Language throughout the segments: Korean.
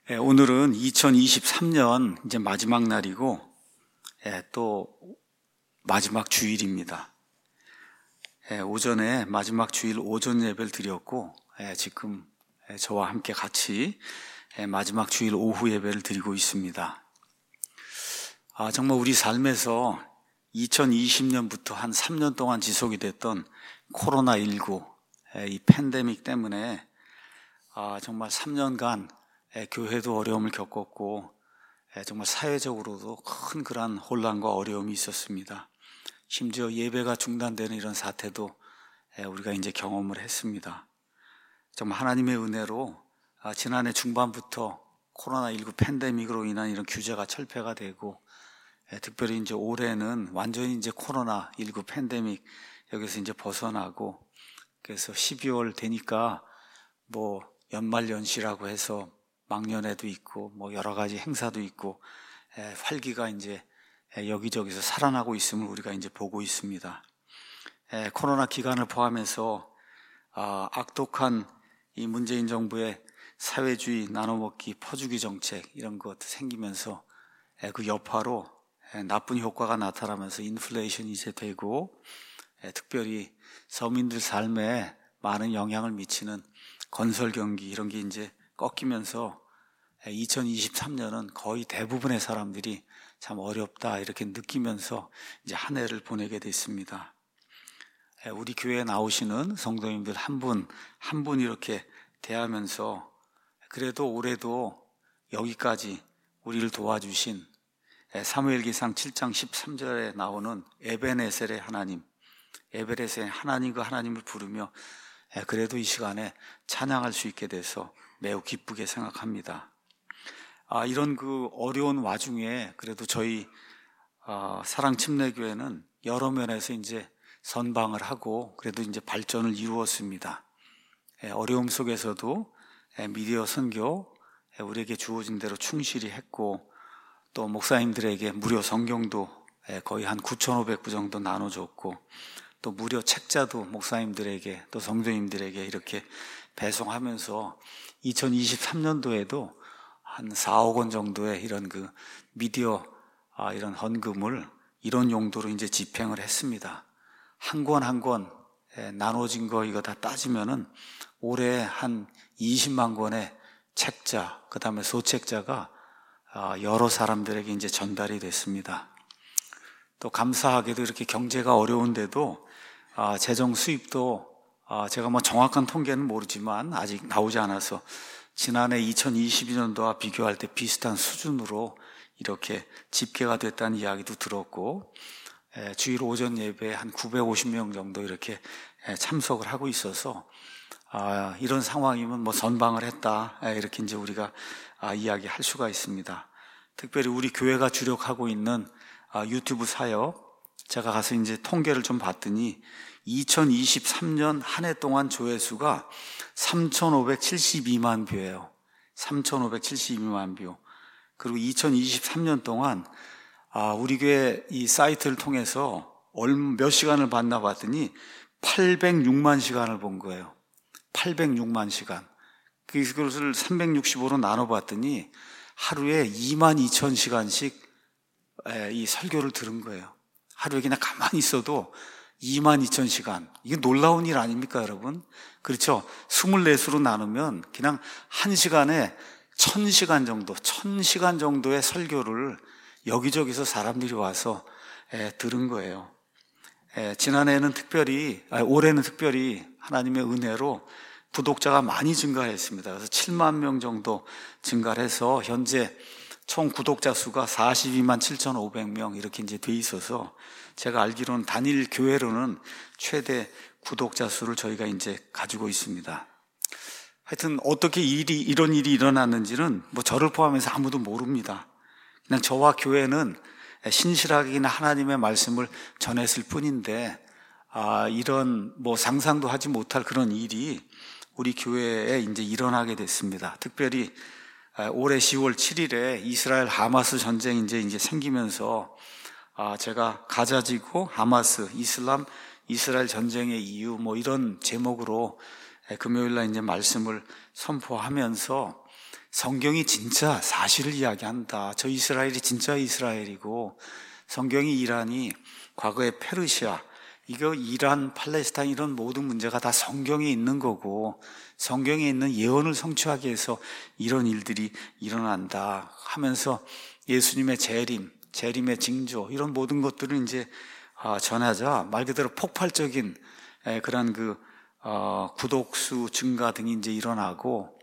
오늘은 2023년 이제 마지막 날이고, 또 마지막 주일입니다. 오전에 마지막 주일 오전 예배를 드렸고, 지금 저와 함께 같이 마지막 주일 오후 예배를 드리고 있습니다. 정말 우리 삶에서 2020년부터 한 3년 동안 지속이 됐던 코로나19, 이 팬데믹 때문에 정말 3년간 교회도 어려움을 겪었고, 정말 사회적으로도 큰 그런 혼란과 어려움이 있었습니다. 심지어 예배가 중단되는 이런 사태도 우리가 이제 경험을 했습니다. 정말 하나님의 은혜로 지난해 중반부터 코로나19 팬데믹으로 인한 이런 규제가 철폐가 되고, 특별히 이제 올해는 완전히 이제 코로나19 팬데믹 여기서 이제 벗어나고, 그래서 12월 되니까 뭐 연말연시라고 해서 망년회도 있고 뭐 여러 가지 행사도 있고 활기가 이제 여기저기서 살아나고 있음을 우리가 이제 보고 있습니다. 코로나 기간을 포함해서 악독한 이 문재인 정부의 사회주의 나눠먹기 퍼주기 정책 이런 것 생기면서 그 여파로 나쁜 효과가 나타나면서 인플레이션이 이제 되고, 특별히 서민들 삶에 많은 영향을 미치는 건설 경기 이런 게 이제 꺾이면서 2023년은 거의 대부분의 사람들이 참 어렵다 이렇게 느끼면서 이제 한 해를 보내게 됐습니다. 우리 교회에 나오시는 성도님들 한 분 한 분 이렇게 대하면서 그래도 올해도 여기까지 우리를 도와주신 사무엘기상 7장 13절에 나오는 에베네셀의 하나님, 에베네셀의 하나님, 그 하나님을 부르며 그래도 이 시간에 찬양할 수 있게 돼서 매우 기쁘게 생각합니다. 이런 그 어려운 와중에 그래도 저희 사랑침례교회는 여러 면에서 이제 선방을 하고 그래도 이제 발전을 이루었습니다. 어려움 속에서도 미디어 선교 우리에게 주어진 대로 충실히 했고, 또 목사님들에게 무료 성경도 거의 한 9,500부 정도 나눠줬고, 또 무료 책자도 목사님들에게 또 성도님들에게 이렇게 배송하면서 2023년도에도 한 4억 원 정도의 이런 그 미디어 이런 헌금을 이런 용도로 이제 집행을 했습니다. 한 권 한 권 나눠진 거 이거 다 따지면은 올해 한 20만 권의 책자, 그 다음에 소책자가 여러 사람들에게 이제 전달이 됐습니다. 또 감사하게도 이렇게 경제가 어려운데도 재정 수입도 제가 뭐 정확한 통계는 모르지만 아직 나오지 않아서 지난해 2022년도와 비교할 때 비슷한 수준으로 이렇게 집계가 됐다는 이야기도 들었고, 주일 오전 예배에 한 950명 정도 이렇게 참석을 하고 있어서 이런 상황이면 뭐 선방을 했다 이렇게 이제 우리가 이야기할 수가 있습니다. 특별히 우리 교회가 주력하고 있는 유튜브 사역, 제가 가서 이제 통계를 좀 봤더니 2023년 한 해 동안 조회수가 3,572만 뷰예요. 3,572만 뷰. 그리고 2023년 동안 우리 교회 이 사이트를 통해서 몇 시간을 봤나 봤더니 806만 시간을 본 거예요. 806만 시간. 그것을 365로 나눠봤더니 하루에 22,000시간씩 이 설교를 들은 거예요. 하루에 그냥 가만히 있어도 22,000시간. 이게 놀라운 일 아닙니까, 여러분? 그렇죠? 24수로 나누면 그냥 한 시간에 1,000시간 정도, 1,000시간 정도의 설교를 여기저기서 사람들이 와서 들은 거예요. 지난해에는 올해는 특별히 하나님의 은혜로 구독자가 많이 증가했습니다. 그래서 7만 명 정도 증가를 해서 현재 총 구독자 수가 42만 7,500명 이렇게 이제 돼 있어서, 제가 알기로는 단일 교회로는 최대 구독자 수를 저희가 이제 가지고 있습니다. 하여튼 어떻게 이런 일이 일어났는지는 뭐 저를 포함해서 아무도 모릅니다. 그냥 저와 교회는 신실하게나 하나님의 말씀을 전했을 뿐인데, 이런 뭐 상상도 하지 못할 그런 일이 우리 교회에 이제 일어나게 됐습니다. 특별히 올해 10월 7일에 이스라엘 하마스 전쟁이 이제 생기면서 제가 가자지구 하마스 이슬람 이스라엘 전쟁의 이유 뭐 이런 제목으로 금요일날 이제 말씀을 선포하면서 성경이 진짜 사실을 이야기한다. 저 이스라엘이 진짜 이스라엘이고 성경이 이란이 과거의 페르시아, 이거 이란, 팔레스타인 이런 모든 문제가 다 성경에 있는 거고 성경에 있는 예언을 성취하기 위해서 이런 일들이 일어난다 하면서 예수님의 재림의 징조 이런 모든 것들을 이제 전하자 말 그대로 폭발적인 그런 구독수 증가 등이 이제 일어나고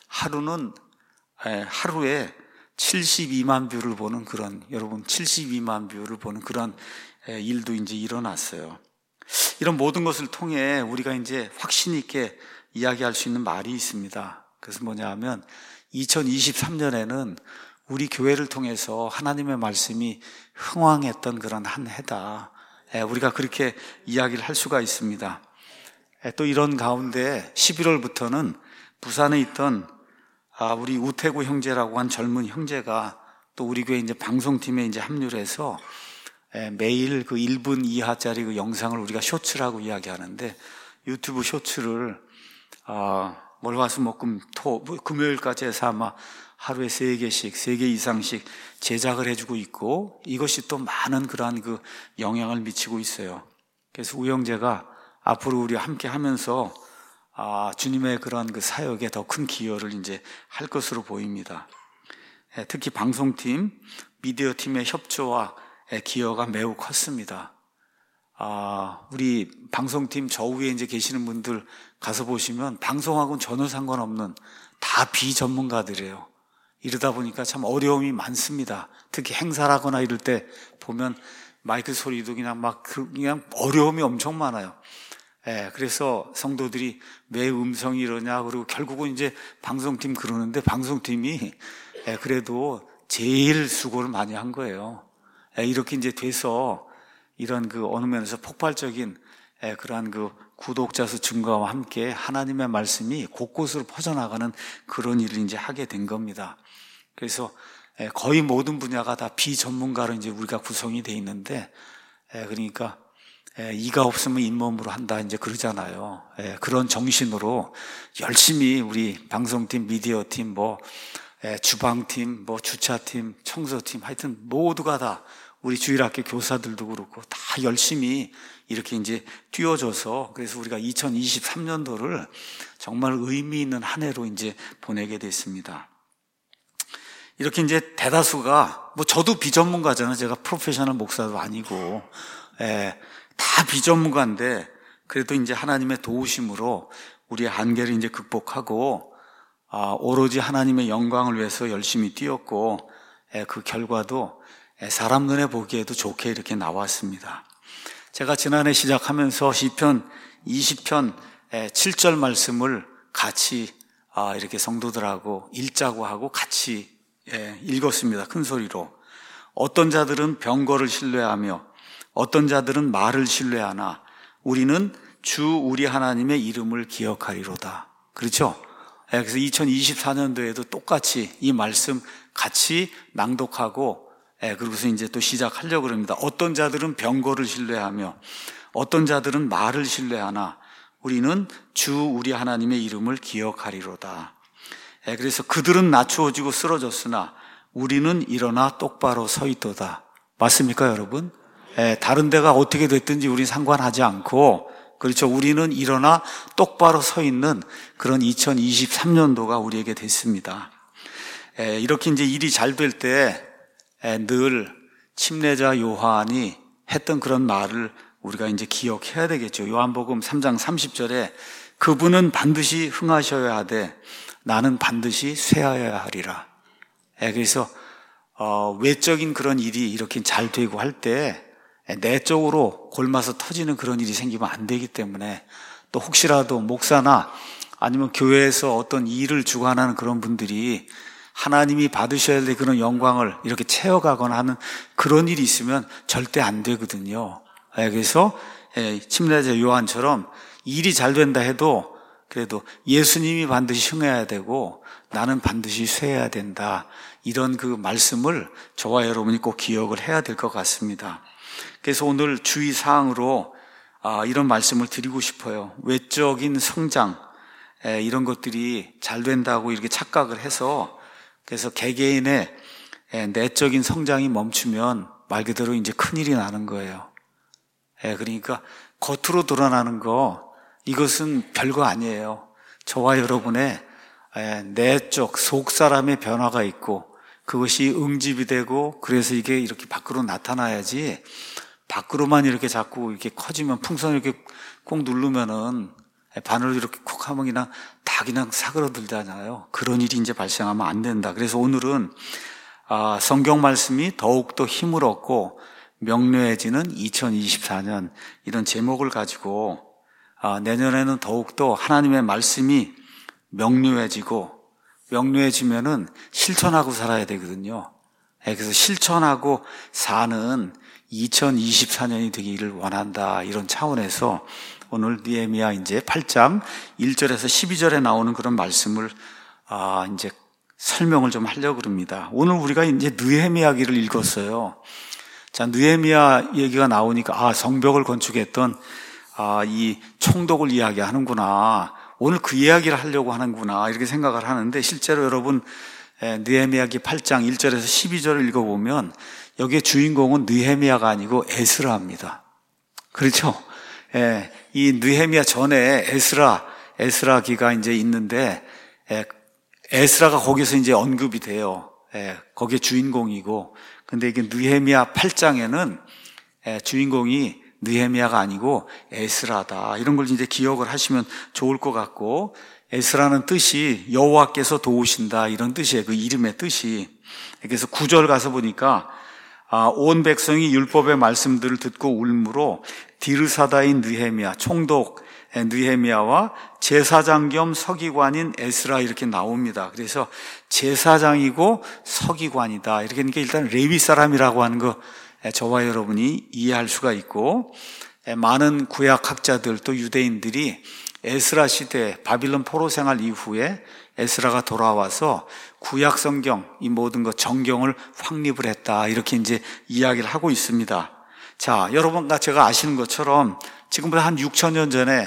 하루에 72만 뷰를 보는 그런, 여러분 72만 뷰를 보는 그런 일도 이제 일어났어요. 이런 모든 것을 통해 우리가 이제 확신 있게 이야기할 수 있는 말이 있습니다. 그래서 뭐냐 하면 2023년에는 우리 교회를 통해서 하나님의 말씀이 흥왕했던 그런 한 해다. 우리가 그렇게 이야기를 할 수가 있습니다. 또 이런 가운데 11월부터는 부산에 있던 우리 우태구 형제라고 한 젊은 형제가 또 우리 교회 이제 방송팀에 이제 합류를 해서 매일 그 1분 이하짜리 그 영상을 우리가 쇼츠라고 이야기하는데 유튜브 쇼츠를 월화수목금 금요일까지 해서 아마 하루에 3개 이상씩 제작을 해주고 있고 이것이 또 많은 그러한 그 영향을 미치고 있어요. 그래서 우영재가 앞으로 우리 함께 하면서 주님의 그런 그 사역에 더 큰 기여를 이제 할 것으로 보입니다. 특히 방송팀, 미디어팀의 협조와 기여가 매우 컸습니다. 우리 방송팀 저 위에 이제 계시는 분들 가서 보시면 방송하고는 전혀 상관없는 다 비전문가들이에요. 이러다 보니까 참 어려움이 많습니다. 특히 행사라거나 이럴 때 보면 마이크 소리도 그냥 어려움이 엄청 많아요. 그래서 성도들이 왜 음성이 이러냐, 그리고 결국은 이제 방송팀 그러는데 방송팀이 그래도 제일 수고를 많이 한 거예요. 이렇게 이제 돼서 이런 어느 면에서 폭발적인 그러한 구독자 수 증가와 함께 하나님의 말씀이 곳곳으로 퍼져나가는 그런 일을 이제 하게 된 겁니다. 그래서 거의 모든 분야가 다 비전문가로 이제 우리가 구성이 돼 있는데, 그러니까 이가 없으면 잇몸으로 한다 이제 그러잖아요. 그런 정신으로 열심히 우리 방송팀, 미디어팀, 주방팀, 주차팀, 청소팀, 하여튼 모두가 다 우리 주일학교 교사들도 그렇고 다 열심히 이렇게 이제 뛰어줘서 그래서 우리가 2023년도를 정말 의미 있는 한 해로 이제 보내게 됐습니다. 이렇게 이제 대다수가 저도 비전문가잖아요. 제가 프로페셔널 목사도 아니고 다 비전문가인데 그래도 이제 하나님의 도우심으로 우리의 한계를 이제 극복하고 오로지 하나님의 영광을 위해서 열심히 뛰었고 그 결과도 사람 눈에 보기에도 좋게 이렇게 나왔습니다. 제가 지난해 시작하면서 시편 20편 7절 말씀을 같이 이렇게 성도들하고 읽자고 하고 같이 읽었습니다. 큰 소리로. 어떤 자들은 병거를 신뢰하며 어떤 자들은 말을 신뢰하나 우리는 주 우리 하나님의 이름을 기억하리로다. 그렇죠? 그래서 2024년도에도 똑같이 이 말씀 같이 낭독하고 그러고서 이제 또 시작하려고 합니다. 어떤 자들은 병거를 신뢰하며 어떤 자들은 말을 신뢰하나 우리는 주 우리 하나님의 이름을 기억하리로다. 그래서 그들은 낮추어지고 쓰러졌으나 우리는 일어나 똑바로 서 있도다. 맞습니까, 여러분? 다른 데가 어떻게 됐든지 우리는 상관하지 않고, 그렇죠. 우리는 일어나 똑바로 서 있는 그런 2023년도가 우리에게 됐습니다. 이렇게 이제 일이 잘 될 때 늘 침례자 요한이 했던 그런 말을 우리가 이제 기억해야 되겠죠. 요한복음 3장 30절에 그분은 반드시 흥하셔야 하되 나는 반드시 쇠하여야 하리라. 그래서 외적인 그런 일이 이렇게 잘 되고 할 때 내적으로 골마서 터지는 그런 일이 생기면 안 되기 때문에 또 혹시라도 목사나 아니면 교회에서 어떤 일을 주관하는 그런 분들이 하나님이 받으셔야 될 그런 영광을 이렇게 채워가거나 하는 그런 일이 있으면 절대 안 되거든요. 그래서 침례자 요한처럼 일이 잘 된다 해도 그래도 예수님이 반드시 흥해야 되고 나는 반드시 쇠해야 된다. 이런 그 말씀을 저와 여러분이 꼭 기억을 해야 될 것 같습니다. 그래서 오늘 주의사항으로 이런 말씀을 드리고 싶어요. 외적인 성장, 이런 것들이 잘 된다고 이렇게 착각을 해서 그래서 개개인의 내적인 성장이 멈추면 말 그대로 이제 큰일이 나는 거예요. 그러니까 겉으로 드러나는 거 이것은 별거 아니에요. 저와 여러분의 내적 속 사람의 변화가 있고 그것이 응집이 되고 그래서 이게 이렇게 밖으로 나타나야지 밖으로만 이렇게 자꾸 이렇게 커지면 풍선을 이렇게 꼭 누르면은 바늘을 이렇게 콕 하면 그냥 다 그냥 사그러들잖아요. 그런 일이 이제 발생하면 안 된다. 그래서 오늘은 성경 말씀이 더욱더 힘을 얻고 명료해지는 2024년 이런 제목을 가지고 내년에는 더욱더 하나님의 말씀이 명료해지면은 실천하고 살아야 되거든요. 그래서 실천하고 사는 2024년이 되기를 원한다. 이런 차원에서 오늘 느헤미야 이제 8장 1절에서 12절에 나오는 그런 말씀을 이제 설명을 좀 하려고 합니다. 오늘 우리가 이제 느헤미야기를 읽었어요. 자, 느헤미야 얘기가 나오니까 성벽을 건축했던 이 총독을 이야기하는구나. 오늘 그 이야기를 하려고 하는구나. 이렇게 생각을 하는데 실제로 여러분 느헤미야기 8장 1절에서 12절을 읽어보면 여기에 주인공은 느헤미야가 아니고 에스라입니다. 그렇죠? 이 느헤미야 전에 에스라기가 이제 있는데 에스라가 거기서 이제 언급이 돼요. 거기에 주인공이고 근데 이게 느헤미야 8장에는 주인공이 느헤미야가 아니고 에스라다. 이런 걸 이제 기억을 하시면 좋을 것 같고 에스라는 뜻이 여호와께서 도우신다 이런 뜻이에요. 그 이름의 뜻이. 그래서 9절 가서 보니까 온 백성이 율법의 말씀들을 듣고 울므로 디르사다인 느헤미야 총독 느헤미야와 제사장 겸 서기관인 에스라 이렇게 나옵니다. 그래서 제사장이고 서기관이다. 이렇게 하니까 일단 레위 사람이라고 하는 거 저와 여러분이 이해할 수가 있고 많은 구약학자들 또 유대인들이 에스라 시대 바빌론 포로 생활 이후에 에스라가 돌아와서 구약 성경 이 모든 것 정경을 확립을 했다. 이렇게 이제 이야기를 하고 있습니다. 자, 여러분과 제가 아시는 것처럼 지금부터 한 6,000년 전에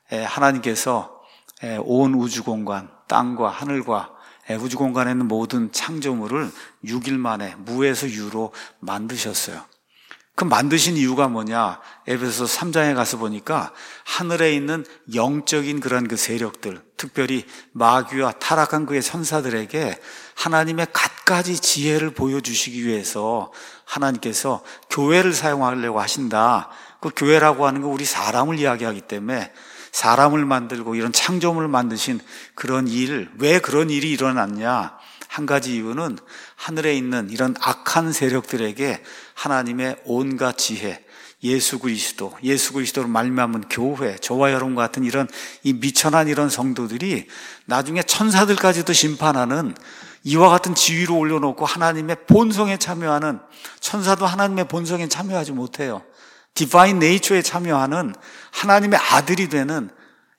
하나님께서 온 우주공간, 땅과 하늘과 우주공간에 있는 모든 창조물을 6일 만에 무에서 유로 만드셨어요. 그 만드신 이유가 뭐냐? 에베소서 3장에 가서 보니까 하늘에 있는 영적인 그런 그 세력들, 특별히 마귀와 타락한 그의 천사들에게 하나님의 갖가지 지혜를 보여주시기 위해서 하나님께서 교회를 사용하려고 하신다. 그 교회라고 하는 건 우리 사람을 이야기하기 때문에 사람을 만들고 이런 창조물을 만드신 그런 일, 왜 그런 일이 일어났냐? 한 가지 이유는 하늘에 있는 이런 악한 세력들에게 하나님의 온갖 지혜, 예수 그리스도로 말미암은 교회, 저와 여러분 같은 이런 이 미천한 이런 성도들이 나중에 천사들까지도 심판하는 이와 같은 지위로 올려놓고 하나님의 본성에 참여하는, 천사도 하나님의 본성에 참여하지 못해요. 디바인 네이처에 참여하는 하나님의 아들이 되는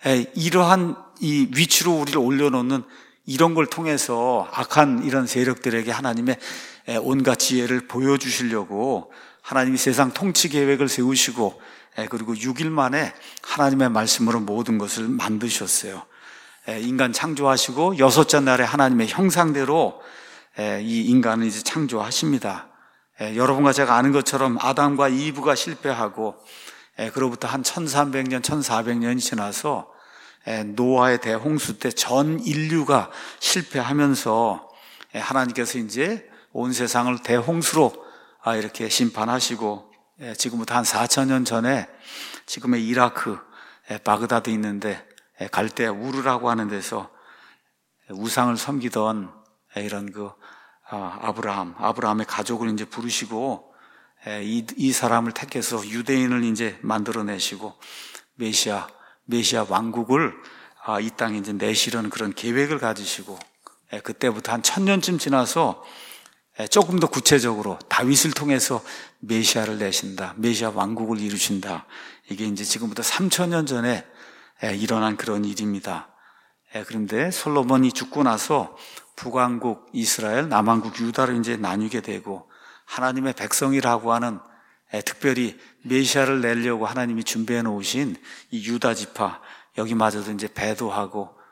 이러한 이 위치로 우리를 올려놓는 이런 걸 통해서 악한 이런 세력들에게 하나님의 온갖 지혜를 보여주시려고 하나님이 세상 통치 계획을 세우시고 그리고 6일 만에 하나님의 말씀으로 모든 것을 만드셨어요. 인간 창조하시고 6째 날에 하나님의 형상대로 이 인간을 이제 창조하십니다. 여러분과 제가 아는 것처럼 아담과 이브가 실패하고 그로부터 한 1300년, 1400년이 지나서 노아의 대홍수 때 전 인류가 실패하면서 하나님께서 이제 온 세상을 대홍수로 이렇게 심판하시고 지금부터 한 4000년 전에 지금의 이라크 바그다드 있는데 갈대아 우르라고 하는 데서 우상을 섬기던 이런 그 아브라함의 가족을 이제 부르시고 이 사람을 택해서 유대인을 이제 만들어내시고 메시아 왕국을 이 땅에 이제 내시려는 그런 계획을 가지시고 그때부터 한 1000년쯤 지나서 조금 더 구체적으로 다윗을 통해서 메시아를 내신다. 메시아 왕국을 이루신다. 이게 이제 지금부터 3000년 전에 일어난 그런 일입니다. 그런데 솔로몬이 죽고 나서 북왕국 이스라엘, 남왕국 유다를 이제 나뉘게 되고 하나님의 백성이라고 하는 특별히 메시아를 내려고 하나님이 준비해 놓으신 이 유다 지파 여기마저도 이제 배도하고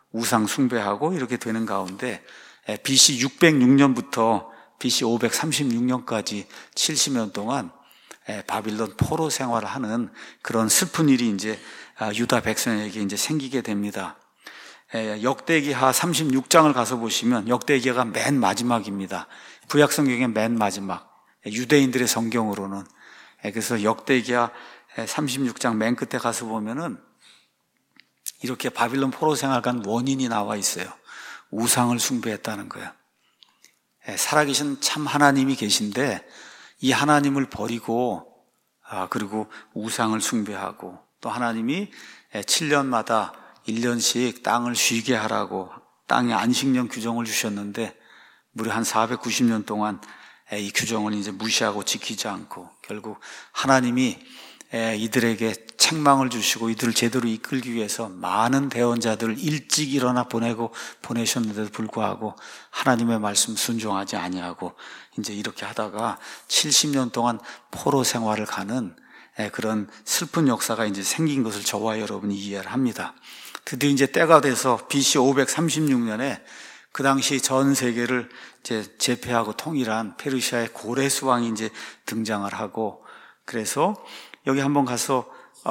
우상 숭배하고 이렇게 되는 가운데 BC 606년부터 BC 536년까지 70년 동안 바빌론 포로 생활을 하는 그런 슬픈 일이 이제 유다 백성에게 이제 생기게 됩니다. 역대기하 36장을 가서 보시면 역대기하가 맨 마지막입니다. 구약 성경의 맨 마지막, 유대인들의 성경으로는. 그래서 역대기하 36장 맨 끝에 가서 보면은 이렇게 바빌론 포로 생활 간 원인이 나와 있어요. 우상을 숭배했다는 거예요. 살아계신 참 하나님이 계신데 이 하나님을 버리고 그리고 우상을 숭배하고, 또 하나님이 7년마다 1년씩 땅을 쉬게 하라고 땅에 안식년 규정을 주셨는데 무려 한 490년 동안 이 규정을 이제 무시하고 지키지 않고, 결국 하나님이 이들에게 책망을 주시고 이들을 제대로 이끌기 위해서 많은 대언자들을 일찍 일어나 보내셨는데도 불구하고 하나님의 말씀 순종하지 아니하고 이제 이렇게 하다가 70년 동안 포로 생활을 가는 그런 슬픈 역사가 이제 생긴 것을 저와 여러분이 이해를 합니다. 드디어 이제 때가 돼서 BC 536년에 그 당시 전 세계를 이제 제패하고 통일한 페르시아의 고레스 왕이 이제 등장을 하고, 그래서 여기 한번 가서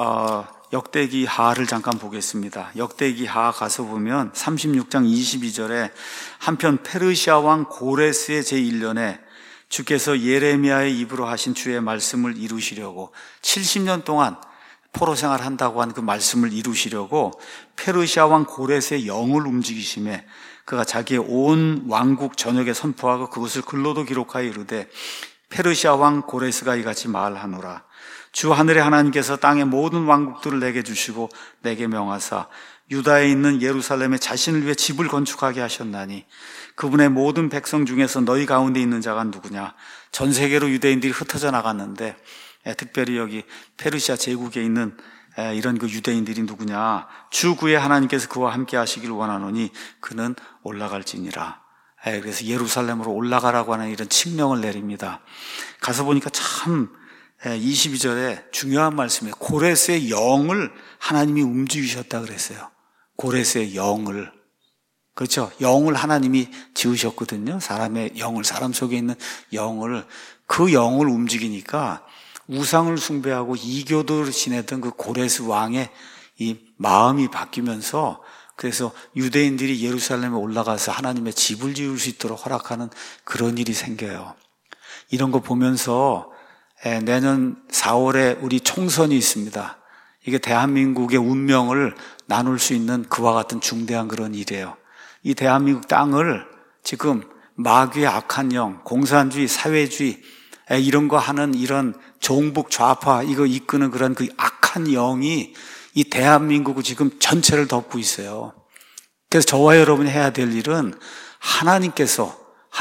역대기하를 잠깐 보겠습니다. 역대기하 가서 보면 36장 22절에 한편 페르시아 왕 고레스의 제1년에 주께서 예레미야의 입으로 하신 주의 말씀을 이루시려고 70년 동안 포로 생활한다고 한 그 말씀을 이루시려고 페르시아 왕 고레스의 영을 움직이심에 그가 자기의 온 왕국 전역에 선포하고 그것을 글로도 기록하여 이르되 페르시아 왕 고레스가 이같이 말하노라. 주 하늘의 하나님께서 땅의 모든 왕국들을 내게 주시고 내게 명하사 유다에 있는 예루살렘에 자신을 위해 집을 건축하게 하셨나니 그분의 모든 백성 중에서 너희 가운데 있는 자가 누구냐? 전 세계로 유대인들이 흩어져 나갔는데 특별히 여기 페르시아 제국에 있는 이런 그 유대인들이 누구냐? 주 그의 하나님께서 그와 함께 하시길 원하노니 그는 올라갈지니라. 그래서 예루살렘으로 올라가라고 하는 이런 칙령을 내립니다. 가서 보니까 참 22절에 중요한 말씀이에요. 고레스의 영을 하나님이 움직이셨다 그랬어요. 고레스의 영을. 그렇죠. 영을 하나님이 지으셨거든요. 사람의 영을, 사람 속에 있는 영을, 그 영을 움직이니까 우상을 숭배하고 이교도를 지내던 그 고레스 왕의 이 마음이 바뀌면서, 그래서 유대인들이 예루살렘에 올라가서 하나님의 집을 지을 수 있도록 허락하는 그런 일이 생겨요. 이런 거 보면서 내년 4월에 우리 총선이 있습니다. 이게 대한민국의 운명을 나눌 수 있는 그와 같은 중대한 그런 일이에요. 이 대한민국 땅을 지금 마귀의 악한 영, 공산주의, 사회주의 이런 거 하는 이런 종북 좌파 이거 이끄는 그런 그 악한 영이 이 대한민국을 지금 전체를 덮고 있어요. 그래서 저와 여러분이 해야 될 일은 하나님께서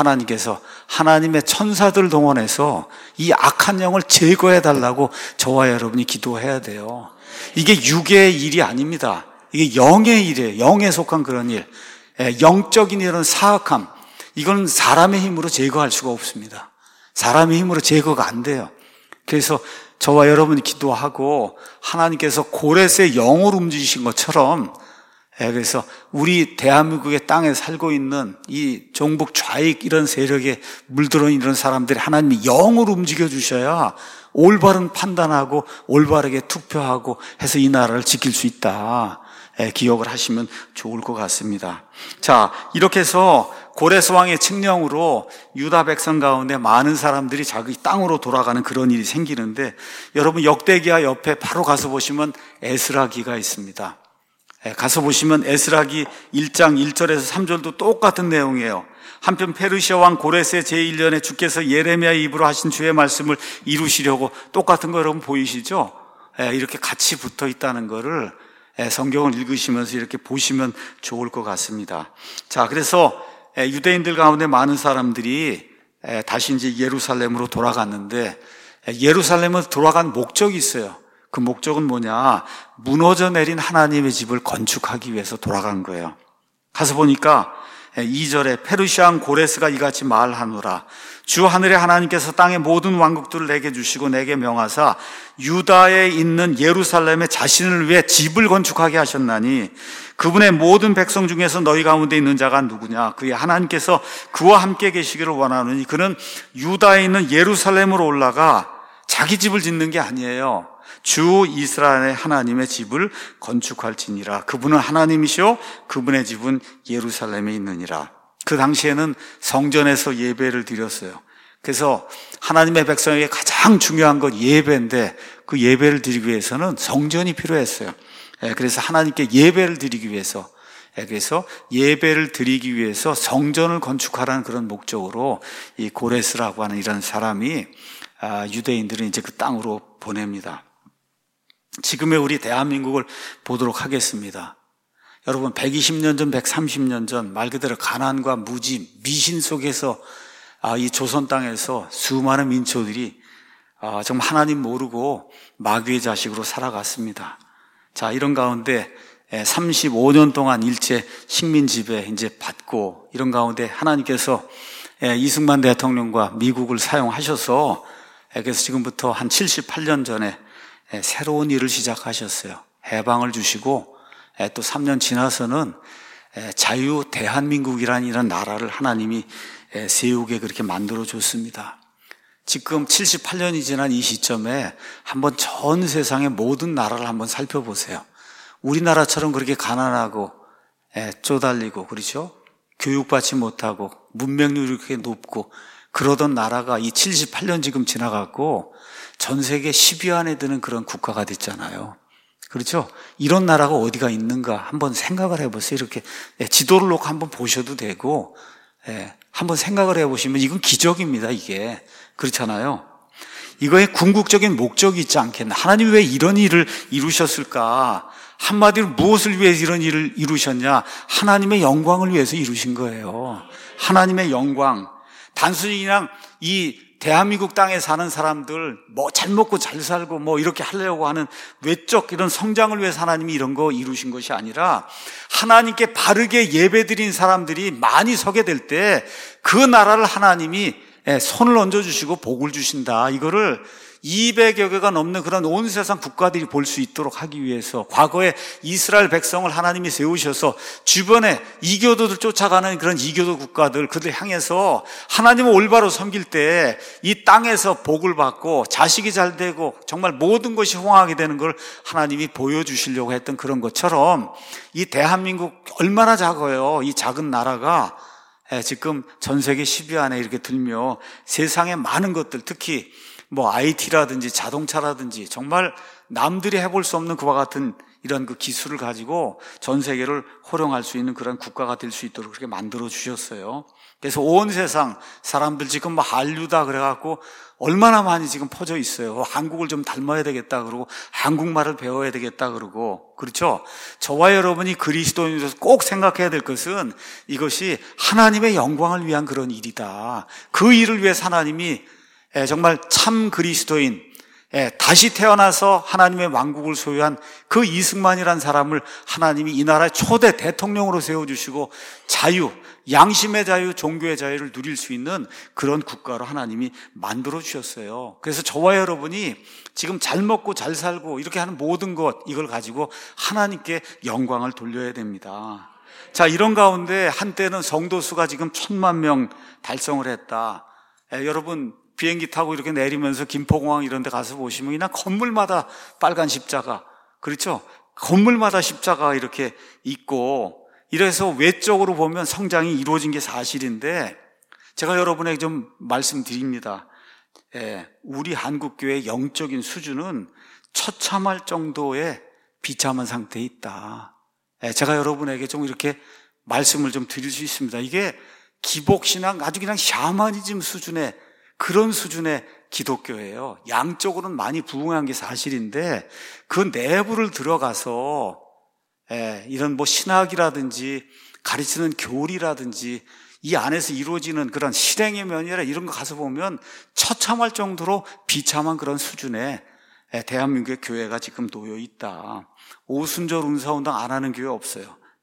하나님의 천사들을 동원해서 이 악한 영을 제거해 달라고 저와 여러분이 기도해야 돼요. 이게 육의 일이 아닙니다. 이게 영의 일이에요. 영에 속한 그런 일. 영적인 이런 사악함, 이건 사람의 힘으로 제거할 수가 없습니다. 사람의 힘으로 제거가 안 돼요. 그래서 저와 여러분이 기도하고 하나님께서 고레스의 영을 움직이신 것처럼, 그래서 우리 대한민국의 땅에 살고 있는 이 종북 좌익 이런 세력에 물들어 있는 사람들이 하나님이 영을 움직여 주셔야 올바른 판단하고 올바르게 투표하고 해서 이 나라를 지킬 수 있다. 기억을 하시면 좋을 것 같습니다. 자, 이렇게 해서 고레스 왕의 칙령으로 유다 백성 가운데 많은 사람들이 자기 땅으로 돌아가는 그런 일이 생기는데, 여러분 역대기하 옆에 바로 가서 보시면 에스라기가 있습니다. 가서 보시면 에스라기 1장 1절에서 3절도 똑같은 내용이에요. 한편 페르시아 왕 고레스의 제1년에 주께서 예레미야의 입으로 하신 주의 말씀을 이루시려고, 똑같은 거 여러분 보이시죠? 이렇게 같이 붙어 있다는 거를 성경을 읽으시면서 이렇게 보시면 좋을 것 같습니다. 자, 그래서 유대인들 가운데 많은 사람들이 다시 이제 예루살렘으로 돌아갔는데, 예루살렘으로 돌아간 목적이 있어요. 그 목적은 뭐냐? 무너져 내린 하나님의 집을 건축하기 위해서 돌아간 거예요. 가서 보니까 2절에 페르시아 왕 고레스가 이같이 말하노라. 주 하늘의 하나님께서 땅의 모든 왕국들을 내게 주시고 내게 명하사 유다에 있는 예루살렘에 자신을 위해 집을 건축하게 하셨나니 그분의 모든 백성 중에서 너희 가운데 있는 자가 누구냐? 그의 하나님께서 그와 함께 계시기를 원하노니 그는 유다에 있는 예루살렘으로 올라가 자기 집을 짓는 게 아니에요. 주 이스라엘의 하나님의 집을 건축할지니라. 그분은 하나님이시오. 그분의 집은 예루살렘에 있느니라. 그 당시에는 성전에서 예배를 드렸어요. 그래서 하나님의 백성에게 가장 중요한 건 예배인데 그 예배를 드리기 위해서는 성전이 필요했어요. 그래서 하나님께 예배를 드리기 위해서 예배를 드리기 위해서 성전을 건축하라는 그런 목적으로 이 고레스라고 하는 이런 사람이 유대인들은 이제 그 땅으로 보냅니다. 지금의 우리 대한민국을 보도록 하겠습니다. 여러분 120년 전, 130년 전 말 그대로 가난과 무지, 미신 속에서 이 조선 땅에서 수많은 민초들이 정말 하나님 모르고 마귀의 자식으로 살아갔습니다. 자, 이런 가운데 35년 동안 일제 식민 지배 이제 받고 이런 가운데 하나님께서 이승만 대통령과 미국을 사용하셔서 그래서 지금부터 한 78년 전에 새로운 일을 시작하셨어요. 해방을 주시고 또 3년 지나서는 자유 대한민국이라는 이런 나라를 하나님이 세우게 그렇게 만들어줬습니다. 지금 78년이 지난 이 시점에 한번 전 세상의 모든 나라를 한번 살펴보세요. 우리나라처럼 그렇게 가난하고 쪼달리고 그렇죠? 교육받지 못하고 문명률이 그렇게 높고 그러던 나라가 이 78년 지금 지나갔고 전 세계 10위 안에 드는 그런 국가가 됐잖아요. 그렇죠? 이런 나라가 어디가 있는가 한번 생각을 해보세요. 이렇게 지도를 놓고 한번 보셔도 되고 한번 생각을 해보시면 이건 기적입니다. 이게 그렇잖아요. 이거에 궁극적인 목적이 있지 않겠나. 하나님이 왜 이런 일을 이루셨을까? 한마디로 무엇을 위해서 이런 일을 이루셨냐? 하나님의 영광을 위해서 이루신 거예요. 하나님의 영광. 단순히 그냥 이 대한민국 땅에 사는 사람들 뭐 잘 먹고 잘 살고 뭐 이렇게 하려고 하는 외적 이런 성장을 위해서 하나님이 이런 거 이루신 것이 아니라 하나님께 바르게 예배드린 사람들이 많이 서게 될 때 그 나라를 하나님이 손을 얹어주시고 복을 주신다. 이거를 200여 개가 넘는 그런 온 세상 국가들이 볼 수 있도록 하기 위해서 과거에 이스라엘 백성을 하나님이 세우셔서 주변에 이교도들 쫓아가는 그런 이교도 국가들 그들 향해서 하나님을 올바로 섬길 때 이 땅에서 복을 받고 자식이 잘 되고 정말 모든 것이 홍하게 되는 걸 하나님이 보여주시려고 했던 그런 것처럼 이 대한민국 얼마나 작아요. 이 작은 나라가 지금 전 세계 10위 안에 이렇게 들며 세상의 많은 것들 특히 뭐 IT라든지 자동차라든지 정말 남들이 해볼 수 없는 그와 같은 이런 그 기술을 가지고 전 세계를 호령할 수 있는 그런 국가가 될 수 있도록 그렇게 만들어 주셨어요. 그래서 온 세상 사람들 지금 뭐 한류다 그래갖고 얼마나 많이 지금 퍼져 있어요. 한국을 좀 닮아야 되겠다 그러고 한국말을 배워야 되겠다 그러고 그렇죠? 저와 여러분이 그리스도인으로서 꼭 생각해야 될 것은 이것이 하나님의 영광을 위한 그런 일이다. 그 일을 위해서 하나님이 정말 참 그리스도인 다시 태어나서 하나님의 왕국을 소유한 그 이승만이라는 사람을 하나님이 이 나라의 초대 대통령으로 세워주시고 자유, 양심의 자유, 종교의 자유를 누릴 수 있는 그런 국가로 하나님이 만들어 주셨어요. 그래서 저와 여러분이 지금 잘 먹고 잘 살고 이렇게 하는 모든 것 이걸 가지고 하나님께 영광을 돌려야 됩니다. 자, 이런 가운데 한때는 성도 수가 지금 1,000만 명 달성을 했다. 여러분 비행기 타고 이렇게 내리면서 김포공항 이런 데 가서 보시면 그냥 건물마다 빨간 십자가, 그렇죠? 건물마다 십자가 이렇게 있고 이래서 외적으로 보면 성장이 이루어진 게 사실인데 제가 여러분에게 좀 말씀드립니다. 우리 한국교회의 영적인 수준은 처참할 정도의 비참한 상태에 있다. 제가 여러분에게 좀 이렇게 말씀을 좀 드릴 수 있습니다. 이게 기복신앙 아주 그냥 샤머니즘 수준의 그런 수준의 기독교예요. 양쪽으로는 많이 부흥한 게 사실인데 그 내부를 들어가서 이런 뭐 신학이라든지 가르치는 교리라든지 이 안에서 이루어지는 그런 실행의 면이라 이런 거 가서 보면 처참할 정도로 비참한 그런 수준의 대한민국의 교회가 지금 놓여 있다. 오순절 운사운동 안 하는 교회 없어요.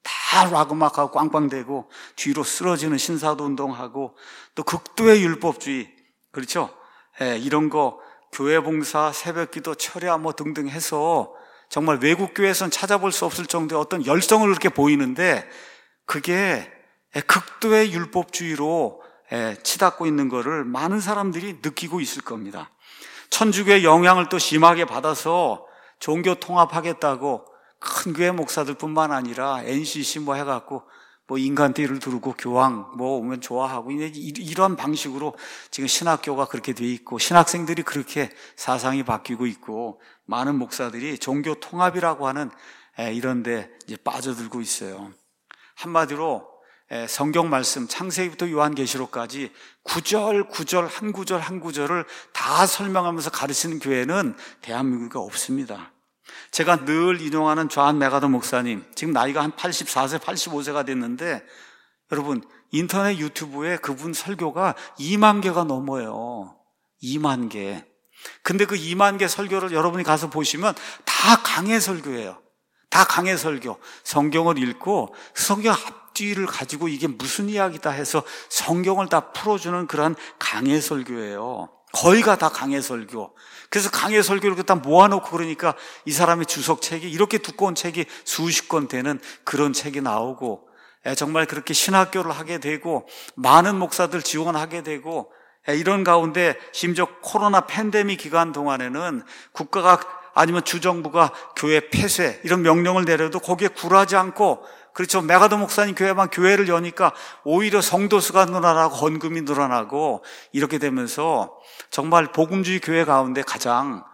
다 락음악하고 꽝꽝대고 뒤로 쓰러지는 신사도 운동하고 또 극도의 율법주의, 그렇죠? 이런 거 교회 봉사, 새벽기도, 철야 뭐 등등 해서 정말 외국 교회에서는 찾아볼 수 없을 정도의 어떤 열성을 그렇게 보이는데 그게 극도의 율법주의로 치닫고 있는 거를 많은 사람들이 느끼고 있을 겁니다. 천주교의 영향을 또 심하게 받아서 종교 통합하겠다고 큰 교회 목사들뿐만 아니라 NCC 뭐 해갖고 뭐 인간띠를 두르고 교황 뭐 오면 좋아하고 이런 방식으로 지금 신학교가 그렇게 돼 있고 신학생들이 그렇게 사상이 바뀌고 있고 많은 목사들이 종교 통합이라고 하는 이런 데 이제 빠져들고 있어요. 한마디로 성경 말씀 창세기부터 요한계시록까지 구절 한 구절을 다 설명하면서 가르치는 교회는 대한민국에 없습니다. 제가 늘 인용하는 존 맥아더 목사님, 지금 나이가 한 84세, 85세가 됐는데 여러분 인터넷 유튜브에 그분 설교가 2만 개가 넘어요. 2만 개. 근데 그 2만 개 설교를 여러분이 가서 보시면 다 강해 설교예요. 다 강해 설교. 성경을 읽고 성경 앞뒤를 가지고 이게 무슨 이야기다 해서 성경을 다 풀어주는 그런 강해 설교예요. 거의가 다 강해 설교. 그래서 강해 설교를 갖다 모아놓고 그러니까 이 사람의 주석책이 이렇게 두꺼운 책이 수십 권 되는 그런 책이 나오고 정말 그렇게 신학교를 하게 되고 많은 목사들 지원하게 되고 이런 가운데 심지어 코로나 팬데믹 기간 동안에는 국가가 아니면 주정부가 교회 폐쇄 이런 명령을 내려도 거기에 굴하지 않고 그렇죠. 맥아더 목사님 교회만 교회를 여니까 오히려 성도 수가 늘어나고 헌금이 늘어나고 이렇게 되면서 정말 복음주의 교회 가운데 가장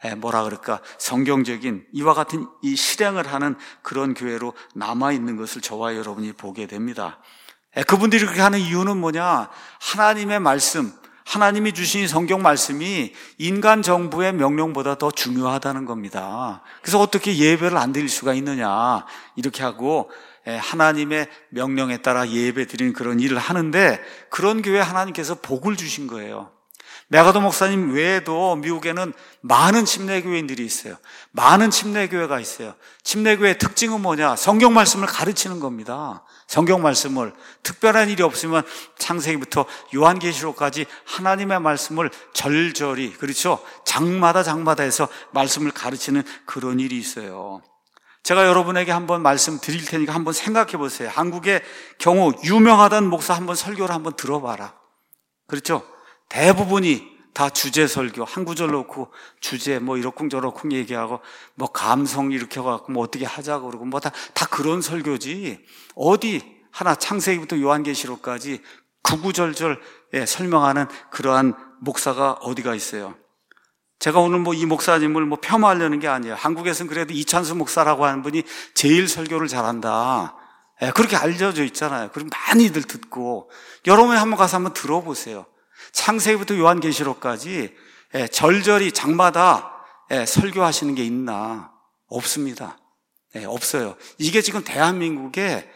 성경적인 이와 같은 이 실행을 하는 그런 교회로 남아있는 것을 저와 여러분이 보게 됩니다. 그분들이 그렇게 하는 이유는 뭐냐? 하나님의 말씀, 하나님이 주신 성경 말씀이 인간 정부의 명령보다 더 중요하다는 겁니다. 그래서 어떻게 예배를 안 드릴 수가 있느냐 이렇게 하고 하나님의 명령에 따라 예배 드리는 그런 일을 하는데 그런 교회에 하나님께서 복을 주신 거예요. 맥아더 목사님 외에도 미국에는 많은 침례교회인들이 있어요. 많은 침례교회가 있어요. 침례교회의 특징은 뭐냐? 성경 말씀을 가르치는 겁니다. 성경 말씀을 특별한 일이 없으면 창세기부터 요한계시록까지 하나님의 말씀을 절절히 그렇죠? 장마다 해서 말씀을 가르치는 그런 일이 있어요. 제가 여러분에게 한번 말씀 드릴 테니까 한번 생각해 보세요. 한국의 경우 유명하던 목사 한번 설교를 한번 들어봐라. 그렇죠? 대부분이 다 주제 설교, 한 구절 놓고 주제 뭐 이러쿵저러쿵 얘기하고 뭐 감성 일으켜갖고 뭐 어떻게 하자고 그러고 뭐 다 그런 설교지. 어디 하나 창세기부터 요한계시록까지 구구절절 설명하는 그러한 목사가 어디가 있어요. 제가 오늘 뭐 이 목사님을 뭐 폄하하려는 게 아니에요. 한국에서는 그래도 이찬수 목사라고 하는 분이 제일 설교를 잘한다. 그렇게 알려져 있잖아요. 그리고 많이들 듣고 여러분이 한번 가서 한번 들어보세요. 창세기부터 요한계시록까지 절절히 장마다 설교하시는 게 있나? 없습니다. 없어요. 이게 지금 대한민국의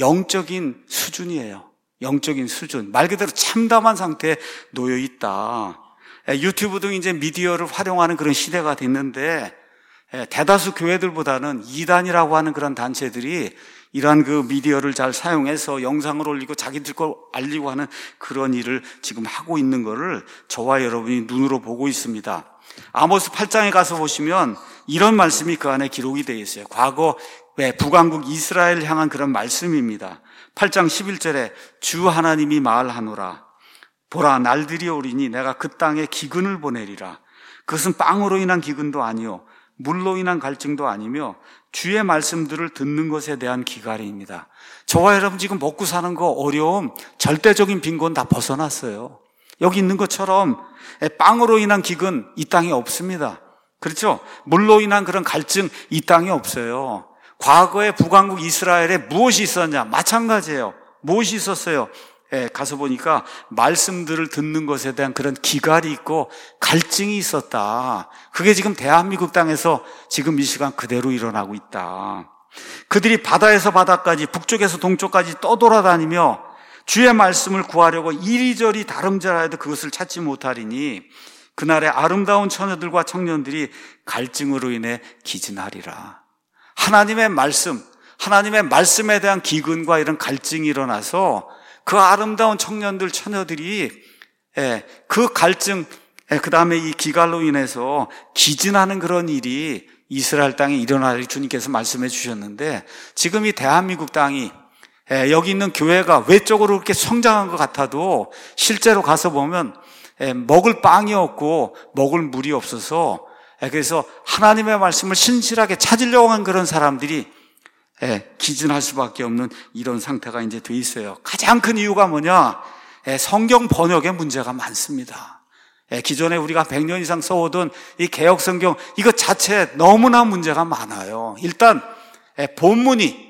영적인 수준이에요. 영적인 수준. 말 그대로 참담한 상태에 놓여 있다. 유튜브 등 이제 미디어를 활용하는 그런 시대가 됐는데 대다수 교회들보다는 이단이라고 하는 그런 단체들이 이러한 그 미디어를 잘 사용해서 영상을 올리고 자기들 걸 알리고 하는 그런 일을 지금 하고 있는 거를 저와 여러분이 눈으로 보고 있습니다. 아모스 8장에 가서 보시면 이런 말씀이 그 안에 기록이 되어 있어요. 과거 북왕국 이스라엘 향한 그런 말씀입니다. 8장 11절에 주 하나님이 말하노라. 보라 날들이 오리니 내가 그 땅에 기근을 보내리라. 그것은 빵으로 인한 기근도 아니요 물로 인한 갈증도 아니며 주의 말씀들을 듣는 것에 대한 기갈입니다. 저와 여러분 지금 먹고 사는 거 어려움, 절대적인 빈곤 다 벗어났어요. 여기 있는 것처럼 빵으로 인한 기근 이 땅에 없습니다. 그렇죠? 물로 인한 그런 갈증 이 땅에 없어요. 과거에 북왕국 이스라엘에 무엇이 있었냐? 마찬가지예요. 무엇이 있었어요? 가서 보니까 말씀들을 듣는 것에 대한 그런 기갈이 있고 갈증이 있었다. 그게 지금 대한민국 땅에서 지금 이 시간 그대로 일어나고 있다. 그들이 바다에서 바다까지 북쪽에서 동쪽까지 떠돌아다니며 주의 말씀을 구하려고 이리저리 다름질하여도 그것을 찾지 못하리니 그날에 아름다운 처녀들과 청년들이 갈증으로 인해 기진하리라. 하나님의 말씀, 하나님의 말씀에 대한 기근과 이런 갈증이 일어나서 그 아름다운 청년들, 처녀들이 그 갈증, 그 다음에 이 기갈로 인해서 기진하는 그런 일이 이스라엘 땅에 일어나리 주님께서 말씀해 주셨는데, 지금 이 대한민국 땅이 여기 있는 교회가 외적으로 그렇게 성장한 것 같아도 실제로 가서 보면 먹을 빵이 없고 먹을 물이 없어서, 그래서 하나님의 말씀을 신실하게 찾으려고 한 그런 사람들이 기진할 수밖에 없는 이런 상태가 이제 돼 있어요. 가장 큰 이유가 뭐냐? 성경 번역에 문제가 많습니다. 기존에 우리가 100년 이상 써오던 이 개역 성경, 이것 자체에 너무나 문제가 많아요. 일단 본문이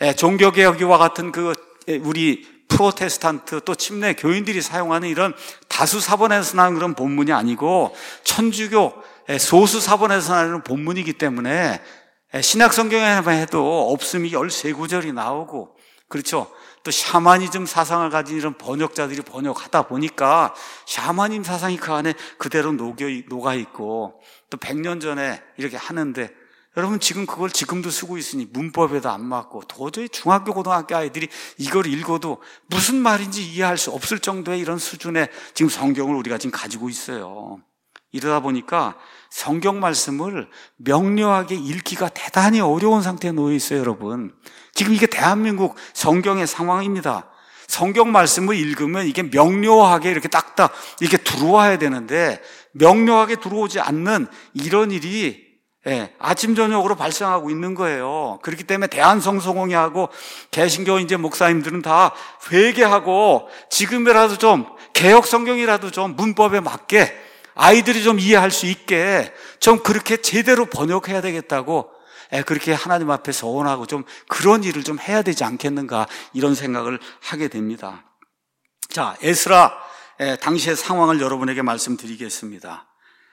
종교개혁이와 같은 그 우리 프로테스탄트 또 침례 교인들이 사용하는 이런 다수 사본에서 나는 그런 본문이 아니고 천주교 소수 사본에서 나는 본문이기 때문에 신약 성경에만 해도 없음이 13구절이 나오고, 그렇죠? 또 샤머니즘 사상을 가진 이런 번역자들이 번역하다 보니까 샤머니즘 사상이 그 안에 그대로 녹아 있고, 또 100년 전에 이렇게 하는데 여러분 지금 그걸 지금도 쓰고 있으니 문법에도 안 맞고 도저히 중학교 고등학교 아이들이 이걸 읽어도 무슨 말인지 이해할 수 없을 정도의 이런 수준의 지금 성경을 우리가 지금 가지고 있어요. 이러다 보니까 성경 말씀을 명료하게 읽기가 대단히 어려운 상태에 놓여 있어요, 여러분. 지금 이게 대한민국 성경의 상황입니다. 성경 말씀을 읽으면 이게 명료하게 이렇게 딱딱 이렇게 들어와야 되는데 명료하게 들어오지 않는 이런 일이 아침 저녁으로 발생하고 있는 거예요. 그렇기 때문에 대한성서공회하고 개신교 이제 목사님들은 다 회개하고 지금이라도 좀 개역 성경이라도 좀 문법에 맞게 아이들이 좀 이해할 수 있게 좀 그렇게 제대로 번역해야 되겠다고 그렇게 하나님 앞에 서원하고 좀 그런 일을 좀 해야 되지 않겠는가, 이런 생각을 하게 됩니다. 자, 에스라 당시의 상황을 여러분에게 말씀드리겠습니다.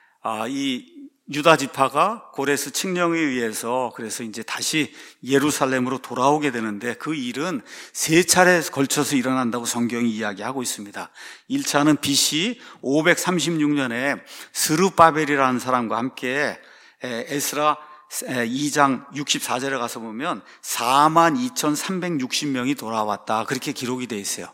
이 유다 지파가 고레스 칙령에 의해서 그래서 이제 다시 예루살렘으로 돌아오게 되는데, 그 일은 3차례에 걸쳐서 일어난다고 성경이 이야기하고 있습니다. 1차는 BC 536년에 스룹바벨이라는 사람과 함께 에스라 2장 64절에 가서 보면 42,360명이 돌아왔다, 그렇게 기록이 되어 있어요.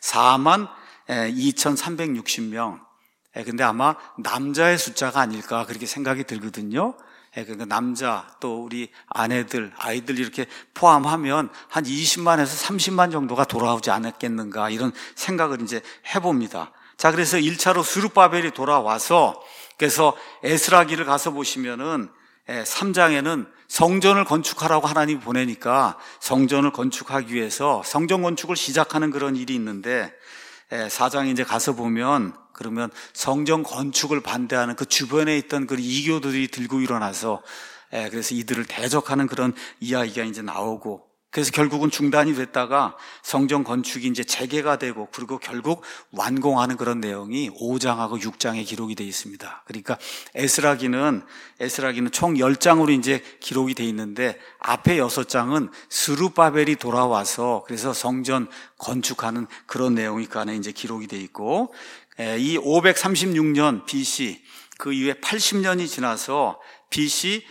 42,360명. 근데 아마 남자의 숫자가 아닐까 그렇게 생각이 들거든요. 그러니까 남자 또 우리 아내들, 아이들 이렇게 포함하면 한 20만에서 30만 정도가 돌아오지 않았겠는가, 이런 생각을 이제 해봅니다. 자, 그래서 1차로 스룹바벨이 돌아와서, 그래서 에스라기를 가서 보시면은 3장에는 성전을 건축하라고 하나님이 보내니까 성전을 건축하기 위해서 성전 건축을 시작하는 그런 일이 있는데, 4장에 이제 가서 보면 그러면 성전 건축을 반대하는 그 주변에 있던 그 이교도들이 들고 일어나서 그래서 이들을 대적하는 그런 이야기가 이제 나오고, 그래서 결국은 중단이 됐다가 성전 건축이 이제 재개가 되고, 그리고 결국 완공하는 그런 내용이 5장하고 6장에 기록이 되어 있습니다. 그러니까 에스라기는 총 10장으로 이제 기록이 되어 있는데, 앞에 6장은 스룹바벨이 돌아와서 그래서 성전 건축하는 그런 내용이 그 안에 이제 기록이 되어 있고, 이 536년 BC, 그 이후에 80년이 지나서 BC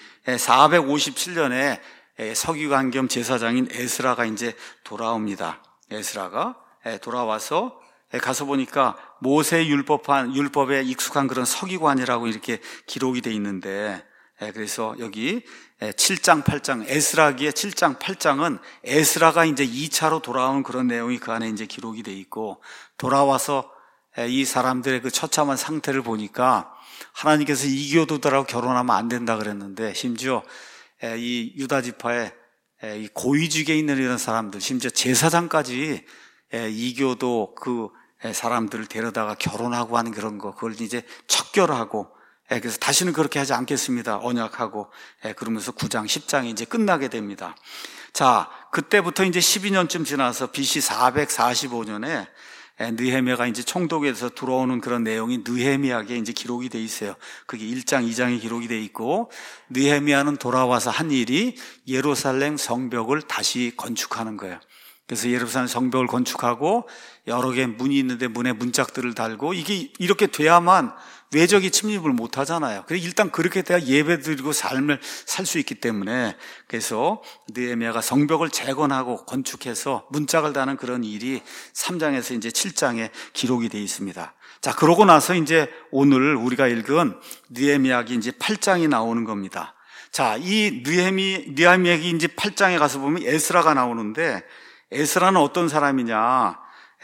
457년에 서기관 겸 제사장인 에스라가 이제 돌아옵니다. 에스라가 돌아와서 가서 보니까 모세 율법에 익숙한 그런 서기관이라고 이렇게 기록이 돼 있는데, 그래서 여기 7장, 8장, 에스라기의 7장, 8장은 에스라가 이제 2차로 돌아오는 그런 내용이 그 안에 이제 기록이 돼 있고, 돌아와서 이 사람들의 그 처참한 상태를 보니까 하나님께서 이교도들하고 결혼하면 안 된다 그랬는데, 심지어 이 유다 지파의 이 고위직에 있는 이런 사람들, 심지어 제사장까지 이교도 그 사람들을 데려다가 결혼하고 하는 그런 거, 그걸 이제 척결하고, 그래서 다시는 그렇게 하지 않겠습니다, 언약하고, 그러면서 9장, 10장이 이제 끝나게 됩니다. 자, 그때부터 이제 12년쯤 지나서 BC 445년에 느헤미야가 이제 총독에서 들어오는 그런 내용이 느헤미야에 이제 기록이 돼 있어요. 그게 1장, 2장에 기록이 돼 있고, 느헤미야는 돌아와서 한 일이 예루살렘 성벽을 다시 건축하는 거예요. 그래서 예루살렘 성벽을 건축하고 여러 개의 문이 있는데 문에 문짝들을 달고 이게 이렇게 돼야만 외적이 침입을 못 하잖아요. 그래서 일단 그렇게 돼야 예배드리고 삶을 살 수 있기 때문에 그래서 느헤미야가 성벽을 재건하고 건축해서 문짝을 다는 그런 일이 3장에서 이제 7장에 기록이 되어 있습니다. 자, 그러고 나서 이제 오늘 우리가 읽은 느헤미야기 이제 8장이 나오는 겁니다. 자, 이 느헤미야기 이제 8장에 가서 보면 에스라가 나오는데 에스라는 어떤 사람이냐?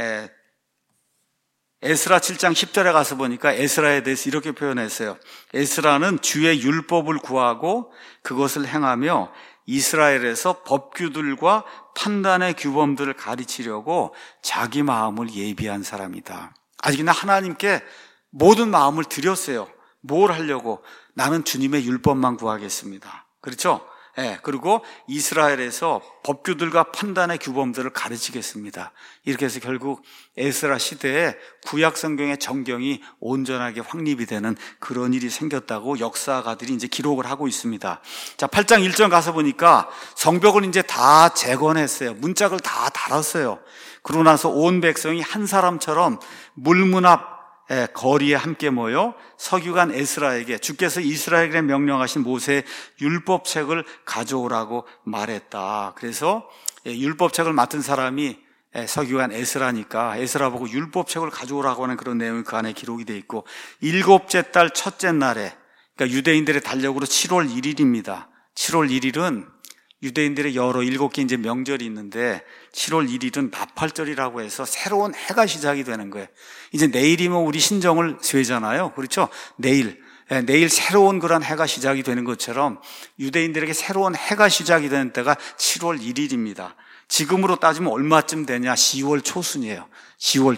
에스라 7장 10절에 가서 보니까 에스라에 대해서 이렇게 표현했어요. 에스라는 주의 율법을 구하고 그것을 행하며 이스라엘에서 법규들과 판단의 규범들을 가르치려고 자기 마음을 예비한 사람이다. 아직이나 하나님께 모든 마음을 드렸어요. 뭘 하려고? 나는 주님의 율법만 구하겠습니다. 그렇죠? 그리고 이스라엘에서 법규들과 판단의 규범들을 가르치겠습니다. 이렇게 해서 결국 에스라 시대에 구약 성경의 정경이 온전하게 확립이 되는 그런 일이 생겼다고 역사가들이 이제 기록을 하고 있습니다. 자, 8장 1절 가서 보니까 성벽을 이제 다 재건했어요. 문짝을 다 달았어요. 그러고 나서 온 백성이 한 사람처럼 물문 앞 거리에 함께 모여 서기관 에스라에게 주께서 이스라엘에게 명령하신 모세의 율법책을 가져오라고 말했다. 그래서 율법책을 맡은 사람이 서기관 에스라니까 에스라 보고 율법책을 가져오라고 하는 그런 내용이 그 안에 기록이 되어 있고, 7째 달 첫째 날에, 그러니까 유대인들의 달력으로 7월 1일입니다. 7월 1일은 유대인들의 여러 7개 이제 명절이 있는데 7월 1일은 나팔절이라고 해서 새로운 해가 시작이 되는 거예요. 이제 내일이면 우리 신정을 쇠잖아요. 그렇죠? 내일 새로운 그런 해가 시작이 되는 것처럼 유대인들에게 새로운 해가 시작이 되는 때가 7월 1일입니다. 지금으로 따지면 얼마쯤 되냐? 10월 초순이에요. 10월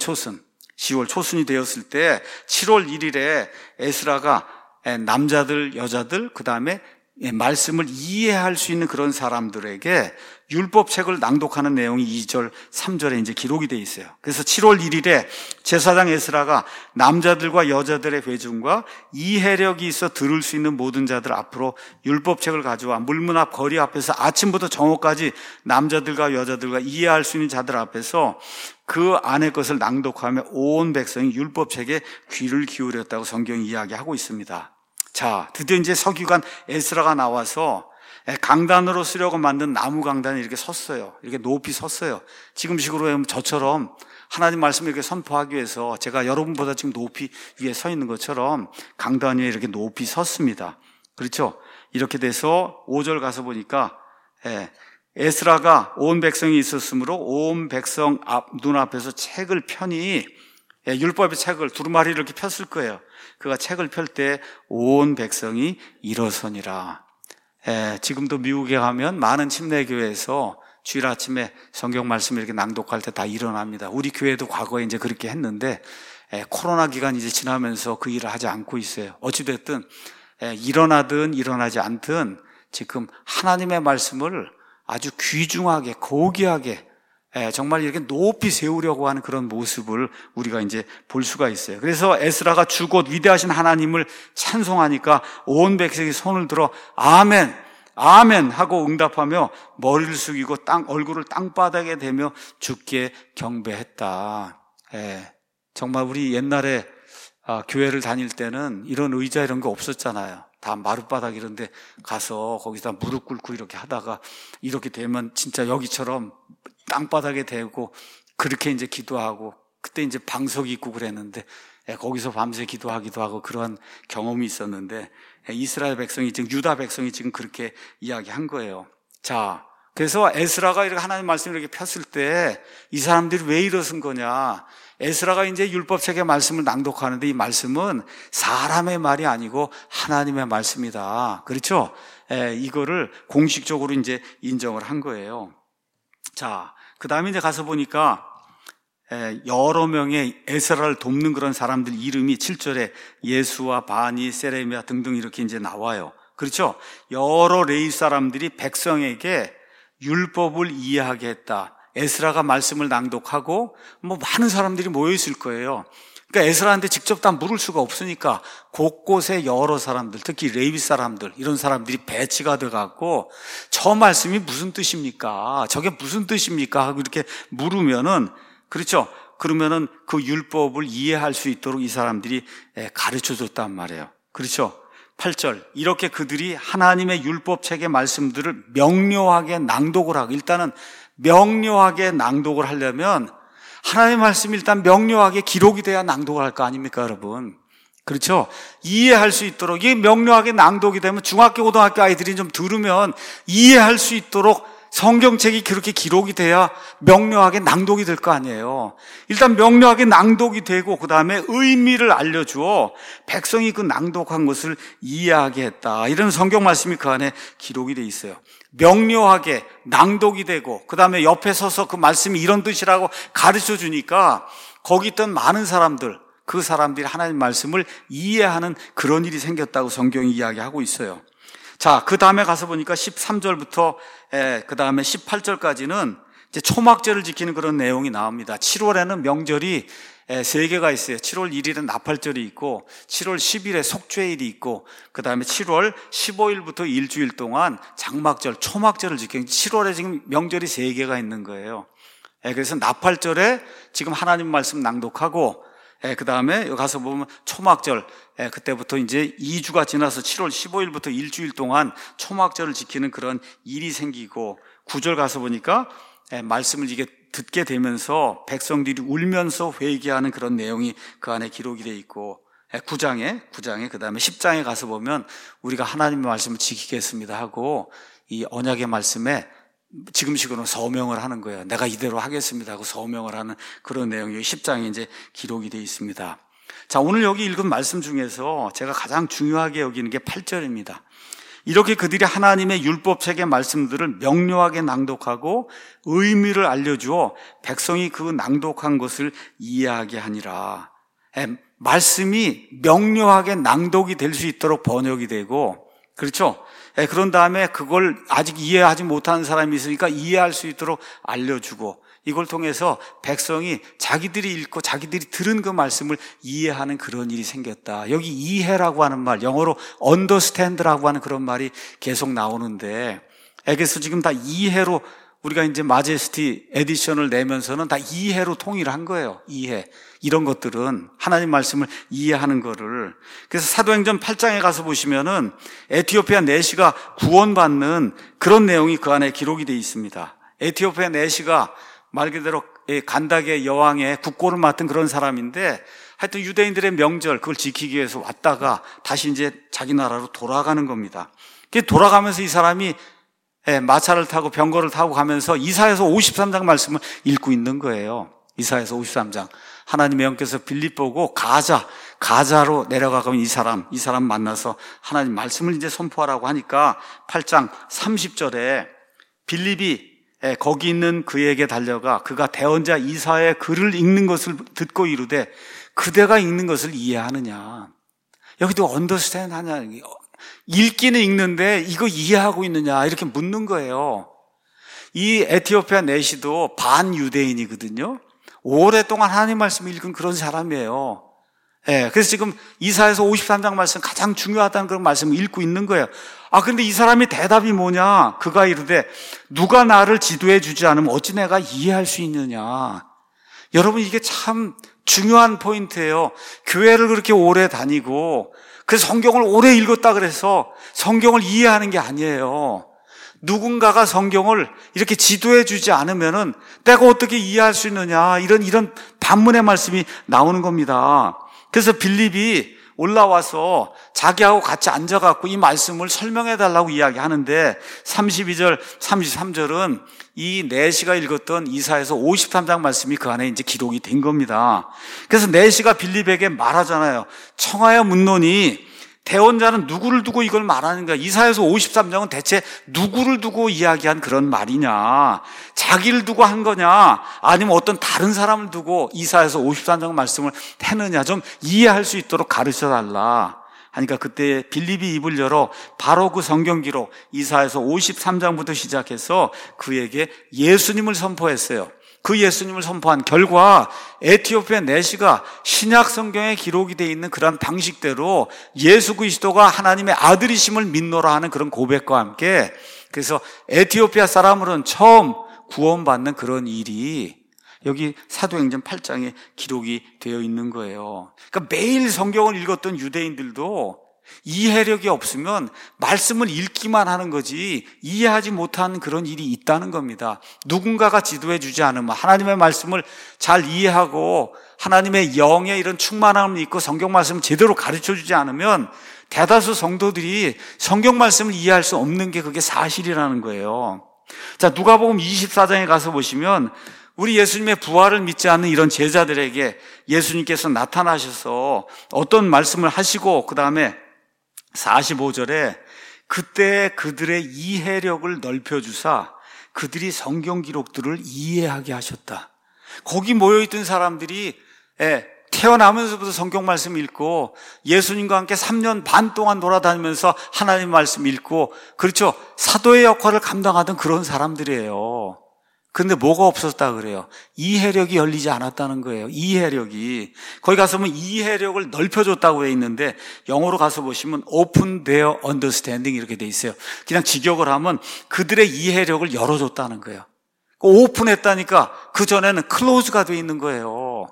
초순이 되었을 때 7월 1일에 에스라가 남자들, 여자들, 그 다음에 말씀을 이해할 수 있는 그런 사람들에게 율법책을 낭독하는 내용이 2절, 3절에 이제 기록이 되어 있어요. 그래서 7월 1일에 제사장 에스라가 남자들과 여자들의 회중과 이해력이 있어 들을 수 있는 모든 자들 앞으로 율법책을 가져와 물문 앞 거리 앞에서 아침부터 정오까지 남자들과 여자들과 이해할 수 있는 자들 앞에서 그 안의 것을 낭독하며 온 백성이 율법책에 귀를 기울였다고 성경이 이야기하고 있습니다. 자, 드디어 이제 서기관 에스라가 나와서 강단으로 쓰려고 만든 나무 강단에 이렇게 섰어요. 이렇게 높이 섰어요. 지금식으로 하면 저처럼 하나님 말씀을 이렇게 선포하기 위해서 제가 여러분보다 지금 높이 위에 서 있는 것처럼 강단 위에 이렇게 높이 섰습니다. 그렇죠? 이렇게 돼서 5절 가서 보니까 에스라가 온 백성이 있었으므로 온 백성 눈앞에서 책을 펴니 율법의 책을 두루마리를 이렇게 폈을 거예요. 그가 책을 펼 때 온 백성이 일어서니라. 지금도 미국에 가면 많은 침례교회에서 주일 아침에 성경 말씀을 이렇게 낭독할 때 다 일어납니다. 우리 교회도 과거에 이제 그렇게 했는데 코로나 기간이 이제 지나면서 그 일을 하지 않고 있어요. 어찌됐든 일어나든 일어나지 않든 지금 하나님의 말씀을 아주 귀중하게 고귀하게 정말 이렇게 높이 세우려고 하는 그런 모습을 우리가 이제 볼 수가 있어요. 그래서 에스라가 주곧 위대하신 하나님을 찬송하니까 온 백성이 손을 들어 아멘, 아멘 하고 응답하며 머리를 숙이고 얼굴을 땅바닥에 대며 주께 경배했다. 정말 우리 옛날에 교회를 다닐 때는 이런 의자 이런 거 없었잖아요. 다 마룻바닥 이런 데 가서 거기다 무릎 꿇고 이렇게 하다가 이렇게 되면 진짜 여기처럼 땅바닥에 대고 그렇게 이제 기도하고, 그때 이제 방석이 있고 그랬는데 거기서 밤새 기도하기도 하고 그러한 경험이 있었는데 이스라엘 백성이 지금 유다 백성이 지금 그렇게 이야기한 거예요. 자, 그래서 에스라가 이렇게 하나님 말씀을 이렇게 폈을 때 이 사람들이 왜 이러신 거냐? 에스라가 이제 율법책의 말씀을 낭독하는데 이 말씀은 사람의 말이 아니고 하나님의 말씀이다. 그렇죠? 이거를 공식적으로 이제 인정을 한 거예요. 자, 그 다음에 이제 가서 보니까 여러 명의 에스라를 돕는 그런 사람들 이름이 7절에 예수와 바니, 세레미야 등등 이렇게 이제 나와요. 그렇죠? 여러 레위 사람들이 백성에게 율법을 이해하게 했다. 에스라가 말씀을 낭독하고 많은 사람들이 모여 있을 거예요. 그러니까 에스라한테 직접 다 물을 수가 없으니까 곳곳에 여러 사람들, 특히 레위 사람들, 이런 사람들이 배치가 돼갖고 저 말씀이 무슨 뜻입니까? 저게 무슨 뜻입니까? 하고 이렇게 물으면은, 그렇죠? 그러면은 그 율법을 이해할 수 있도록 이 사람들이 가르쳐 줬단 말이에요. 그렇죠? 8절, 이렇게 그들이 하나님의 율법책의 말씀들을 명료하게 낭독을 하고, 일단은 명료하게 낭독을 하려면 하나님의 말씀이 일단 명료하게 기록이 돼야 낭독을 할 거 아닙니까, 여러분? 그렇죠? 이해할 수 있도록, 이게 명료하게 낭독이 되면 중학교, 고등학교 아이들이 좀 들으면 이해할 수 있도록 성경책이 그렇게 기록이 돼야 명료하게 낭독이 될 거 아니에요. 일단 명료하게 낭독이 되고 그 다음에 의미를 알려주어 백성이 그 낭독한 것을 이해하게 했다. 이런 성경 말씀이 그 안에 기록이 돼 있어요. 명료하게 낭독이 되고 그 다음에 옆에 서서 그 말씀이 이런 뜻이라고 가르쳐 주니까 거기 있던 많은 사람들, 그 사람들이 하나님 말씀을 이해하는 그런 일이 생겼다고 성경이 이야기하고 있어요. 자, 그 다음에 가서 보니까 13절부터 그 다음에 18절까지는 이제 초막절을 지키는 그런 내용이 나옵니다. 7월에는 명절이 3개가 있어요. 7월 1일에 나팔절이 있고 7월 10일에 속죄일이 있고 그 다음에 7월 15일부터 일주일 동안 장막절, 초막절을 지키는 7월에 지금 명절이 3개가 있는 거예요. 그래서 나팔절에 지금 하나님 말씀 낭독하고 그 다음에 여기 가서 보면 초막절, 그때부터 이제 2주가 지나서 7월 15일부터 일주일 동안 초막절을 지키는 그런 일이 생기고 9절 가서 보니까 말씀을 이게 듣게 되면서 백성들이 울면서 회개하는 그런 내용이 그 안에 기록이 되어 있고 9장에 그 다음에 10장에 가서 보면 우리가 하나님의 말씀을 지키겠습니다 하고 이 언약의 말씀에 지금식으로 서명을 하는 거예요. 내가 이대로 하겠습니다 하고 서명을 하는 그런 내용이 10장에 이제 기록이 되어 있습니다. 자, 오늘 여기 읽은 말씀 중에서 제가 가장 중요하게 여기는 게 8절입니다. 이렇게 그들이 하나님의 율법책의 말씀들을 명료하게 낭독하고 의미를 알려주어 백성이 그 낭독한 것을 이해하게 하니라. 말씀이 명료하게 낭독이 될 수 있도록 번역이 되고, 그렇죠? 그런 다음에 그걸 아직 이해하지 못하는 사람이 있으니까 이해할 수 있도록 알려주고, 이걸 통해서 백성이 자기들이 읽고 자기들이 들은 그 말씀을 이해하는 그런 일이 생겼다. 여기 이해라고 하는 말, 영어로 understand라고 하는 그런 말이 계속 나오는데, 그래서 지금 다 이해로 우리가 이제 마제스티 에디션을 내면서는 다 이해로 통일한 거예요. 이해. 이런 것들은 하나님 말씀을 이해하는 거를. 그래서 사도행전 8장에 가서 보시면은 에티오피아 내시가 구원받는 그런 내용이 그 안에 기록이 되어 있습니다. 에티오피아 내시가 말 그대로 간다게 여왕의 국고를 맡은 그런 사람인데 하여튼 유대인들의 명절 그걸 지키기 위해서 왔다가 다시 이제 자기 나라로 돌아가는 겁니다. 돌아가면서 이 사람이 마차를 타고 병거를 타고 가면서 이사야서 53장 말씀을 읽고 있는 거예요. 이사야서 53장. 하나님의 영께서 빌립보고 가자로 내려가면 이 사람 만나서 하나님 말씀을 이제 선포하라고 하니까 8장 30절에 빌립이 거기 있는 그에게 달려가 그가 대언자 이사야의 글을 읽는 것을 듣고 이르되 그대가 읽는 것을 이해하느냐. 여기도 언더스탠드 하냐. 읽기는 읽는데 이거 이해하고 있느냐 이렇게 묻는 거예요. 이 에티오피아 내시도 반유대인이거든요. 오랫동안 하나님 말씀을 읽은 그런 사람이에요. 그래서 지금 이사야서 53장 말씀 가장 중요하다는 그런 말씀을 읽고 있는 거예요. 근데 이 사람이 대답이 뭐냐? 그가 이르되 누가 나를 지도해 주지 않으면 어찌 내가 이해할 수 있느냐? 여러분 이게 참 중요한 포인트예요. 교회를 그렇게 오래 다니고 그래서 성경을 오래 읽었다 그래서 성경을 이해하는 게 아니에요. 누군가가 성경을 이렇게 지도해 주지 않으면은 내가 어떻게 이해할 수 있느냐 이런 반문의 말씀이 나오는 겁니다. 그래서 빌립이 올라와서 자기하고 같이 앉아갖고 이 말씀을 설명해 달라고 이야기하는데 32절, 33절은 이 내시가 읽었던 이사야서 53장 말씀이 그 안에 이제 기록이 된 겁니다. 그래서 내시가 빌립에게 말하잖아요. 청하여 묻노니 대언자는 누구를 두고 이걸 말하는가? 이사야서 53장은 대체 누구를 두고 이야기한 그런 말이냐? 자기를 두고 한 거냐? 아니면 어떤 다른 사람을 두고 이사야서 53장 말씀을 했느냐? 좀 이해할 수 있도록 가르쳐달라. 하니까 그때 빌립이 입을 열어 바로 그 성경 기록 이사야서 53장부터 시작해서 그에게 예수님을 선포했어요. 그 예수님을 선포한 결과 에티오피아 내시가 신약 성경에 기록이 되어 있는 그런 방식대로 예수 그리스도가 하나님의 아들이심을 믿노라 하는 그런 고백과 함께, 그래서 에티오피아 사람으로는 처음 구원받는 그런 일이 여기 사도행전 8장에 기록이 되어 있는 거예요. 그러니까 매일 성경을 읽었던 유대인들도 이해력이 없으면 말씀을 읽기만 하는 거지 이해하지 못하는 그런 일이 있다는 겁니다. 누군가가 지도해 주지 않으면, 하나님의 말씀을 잘 이해하고 하나님의 영의 이런 충만함을 입고 성경 말씀을 제대로 가르쳐 주지 않으면 대다수 성도들이 성경 말씀을 이해할 수 없는 게 그게 사실이라는 거예요. 자, 누가복음 24장에 가서 보시면 우리 예수님의 부활을 믿지 않는 이런 제자들에게 예수님께서 나타나셔서 어떤 말씀을 하시고, 그 다음에 45절에 그때 그들의 이해력을 넓혀주사 그들이 성경 기록들을 이해하게 하셨다. 거기 모여있던 사람들이 태어나면서부터 성경 말씀 읽고 예수님과 함께 3년 반 동안 돌아다니면서 하나님 말씀 읽고, 그렇죠, 사도의 역할을 감당하던 그런 사람들이에요. 근데 뭐가 없었다 그래요? 이해력이 열리지 않았다는 거예요. 이해력이. 거기 가서 보면 이해력을 넓혀줬다고 돼 있는데 영어로 가서 보시면 open their understanding 이렇게 돼 있어요. 그냥 직역을 하면 그들의 이해력을 열어줬다는 거예요. 오픈했다니까 그 전에는 close가 돼 있는 거예요.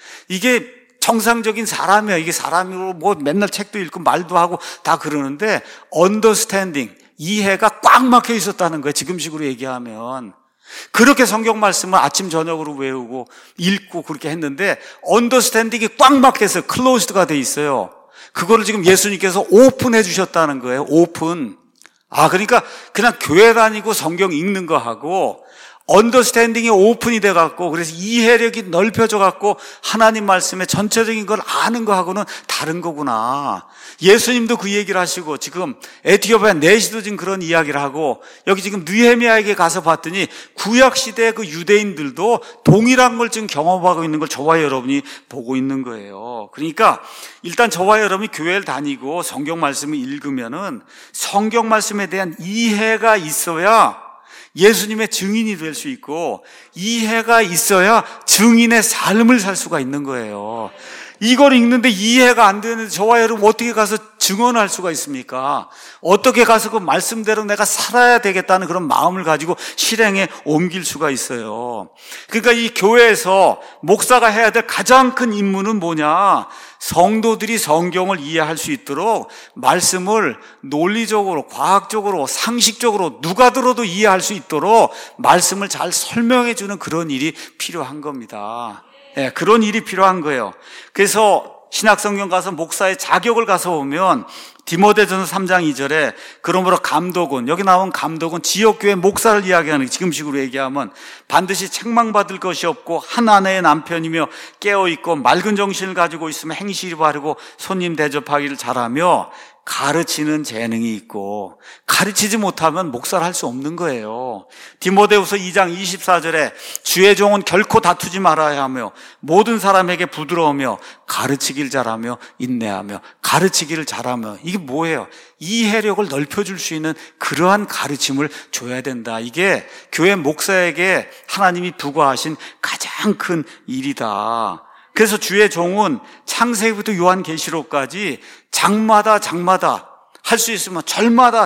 이게 정상적인 사람이야. 이게 사람으로 뭐 맨날 책도 읽고 말도 하고 다 그러는데 understanding, 이해가 꽉 막혀 있었다는 거예요. 지금식으로 얘기하면. 그렇게 성경 말씀을 아침 저녁으로 외우고 읽고 그렇게 했는데 언더스탠딩이 꽉 막혀서 클로즈드가 돼 있어요. 그거를 지금 예수님께서 오픈해 주셨다는 거예요. 오픈. 그러니까 그냥 교회 다니고 성경 읽는 거 하고 언더스탠딩이 오픈이 돼 갖고, 그래서 이해력이 넓혀져 갖고 하나님 말씀의 전체적인 걸 아는 거하고는 다른 거구나. 예수님도 그 얘기를 하시고, 지금 에티오피아 내시도 지금 그런 이야기를 하고, 여기 지금 느헤미야에게 가서 봤더니 구약 시대 그 유대인들도 동일한 걸 지금 경험하고 있는 걸 저와 여러분이 보고 있는 거예요. 그러니까 일단 저와 여러분이 교회를 다니고 성경 말씀을 읽으면은 성경 말씀에 대한 이해가 있어야 예수님의 증인이 될 수 있고, 이해가 있어야 증인의 삶을 살 수가 있는 거예요. 이걸 읽는데 이해가 안 되는데 저와 여러분 어떻게 가서 증언할 수가 있습니까? 어떻게 가서 그 말씀대로 내가 살아야 되겠다는 그런 마음을 가지고 실행에 옮길 수가 있어요. 그러니까 이 교회에서 목사가 해야 될 가장 큰 임무는 뭐냐? 성도들이 성경을 이해할 수 있도록 말씀을 논리적으로, 과학적으로, 상식적으로 누가 들어도 이해할 수 있도록 말씀을 잘 설명해 주는 그런 일이 필요한 겁니다. 그런 일이 필요한 거예요. 그래서 신약성경 가서 목사의 자격을 가서 보면 디모데전서 3장 2절에 그러므로 감독은, 여기 나온 감독은 지역교회 목사를 이야기하는, 지금식으로 얘기하면 반드시 책망받을 것이 없고 한 아내의 남편이며 깨어있고 맑은 정신을 가지고 있으면 행실이 바르고 손님 대접하기를 잘하며 가르치는 재능이 있고, 가르치지 못하면 목사를 할 수 없는 거예요. 디모데후서 2장 24절에 주의 종은 결코 다투지 말아야 하며 모든 사람에게 부드러우며 가르치길 잘하며 인내하며 가르치기를 잘하며, 이게 뭐예요? 이해력을 넓혀줄 수 있는 그러한 가르침을 줘야 된다. 이게 교회 목사에게 하나님이 부과하신 가장 큰 일이다. 그래서 주의 종은 창세기부터 요한계시록까지 장마다 할 수 있으면 절마다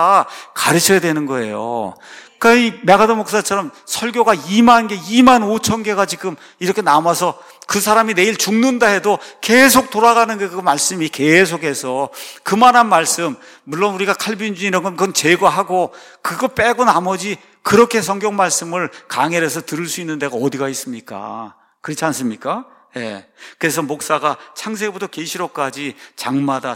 가르쳐야 되는 거예요. 그러니까 이 메가더 목사처럼 설교가 2만 개, 2만 5천 개가 지금 이렇게 남아서 그 사람이 내일 죽는다 해도 계속 돌아가는 게 그 말씀이 계속해서 그만한 말씀, 물론 우리가 칼빈주의 이런 건 그건 제거하고 그거 빼고 나머지 그렇게 성경 말씀을 강해를 해서 들을 수 있는 데가 어디가 있습니까? 그렇지 않습니까? 그래서 목사가 창세기부터 계시록까지 장마다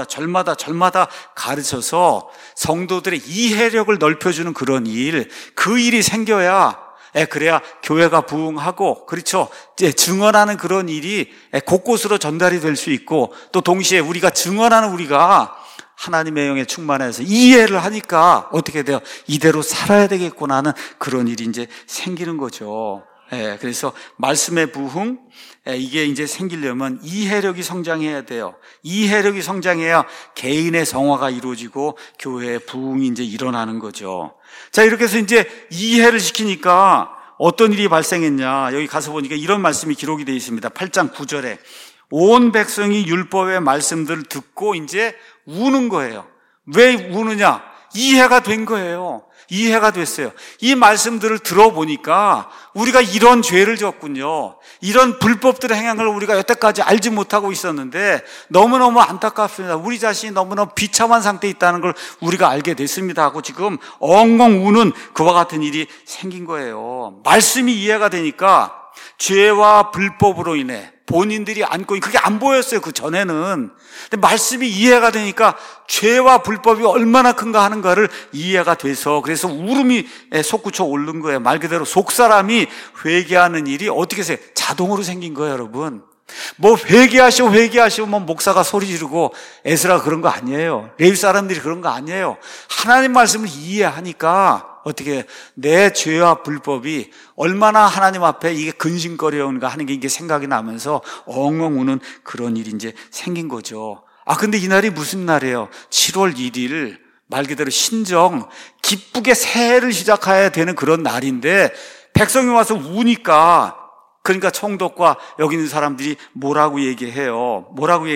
절마다 가르쳐서 성도들의 이해력을 넓혀주는 그런 일, 그 일이 생겨야 그래야 교회가 부흥하고, 그렇죠, 증언하는 그런 일이 곳곳으로 전달이 될 수 있고, 또 동시에 우리가 증언하는 우리가 하나님의 영에 충만해서 이해를 하니까 어떻게 돼요? 이대로 살아야 되겠구나 하는 그런 일이 이제 생기는 거죠. 그래서 말씀의 부흥, 이게 이제 생기려면 이해력이 성장해야 돼요. 이해력이 성장해야 개인의 성화가 이루어지고 교회의 부흥이 이제 일어나는 거죠. 자, 이렇게 해서 이제 이해를 시키니까 어떤 일이 발생했냐. 여기 가서 보니까 이런 말씀이 기록이 되어 있습니다. 8장 9절에 온 백성이 율법의 말씀들을 듣고 이제 우는 거예요. 왜 우느냐? 이해가 된 거예요. 이해가 됐어요. 이 말씀들을 들어보니까 우리가 이런 죄를 졌군요. 이런 불법들의 행함을 우리가 여태까지 알지 못하고 있었는데 너무너무 안타깝습니다. 우리 자신이 너무너무 비참한 상태에 있다는 걸 우리가 알게 됐습니다 하고 지금 엉엉 우는 그와 같은 일이 생긴 거예요. 말씀이 이해가 되니까 죄와 불법으로 인해 본인들이 안고 있는 그게 안 보였어요. 그 전에는. 근데 말씀이 이해가 되니까 죄와 불법이 얼마나 큰가 하는 거를 이해가 돼서 그래서 울음이 솟구쳐 오른 거예요. 말 그대로 속사람이 회개하는 일이 어떻게 해서 자동으로 생긴 거예요, 여러분. 뭐 회개하시오 뭐 목사가 소리 지르고 에스라 그런 거 아니에요. 레위 사람들이 그런 거 아니에요. 하나님 말씀을 이해하니까 어떻게 내 죄와 불법이 얼마나 하나님 앞에 이게 근심거리는가 하는 게 이게 생각이 나면서 엉엉 우는 그런 일이 이제 생긴 거죠. 근데 이날이 무슨 날이에요? 7월 1일 말 그대로 신정 기쁘게 새해를 시작해야 되는 그런 날인데 백성이 와서 우니까 그러니까 총독과 여기 있는 사람들이 뭐라고 얘기해요?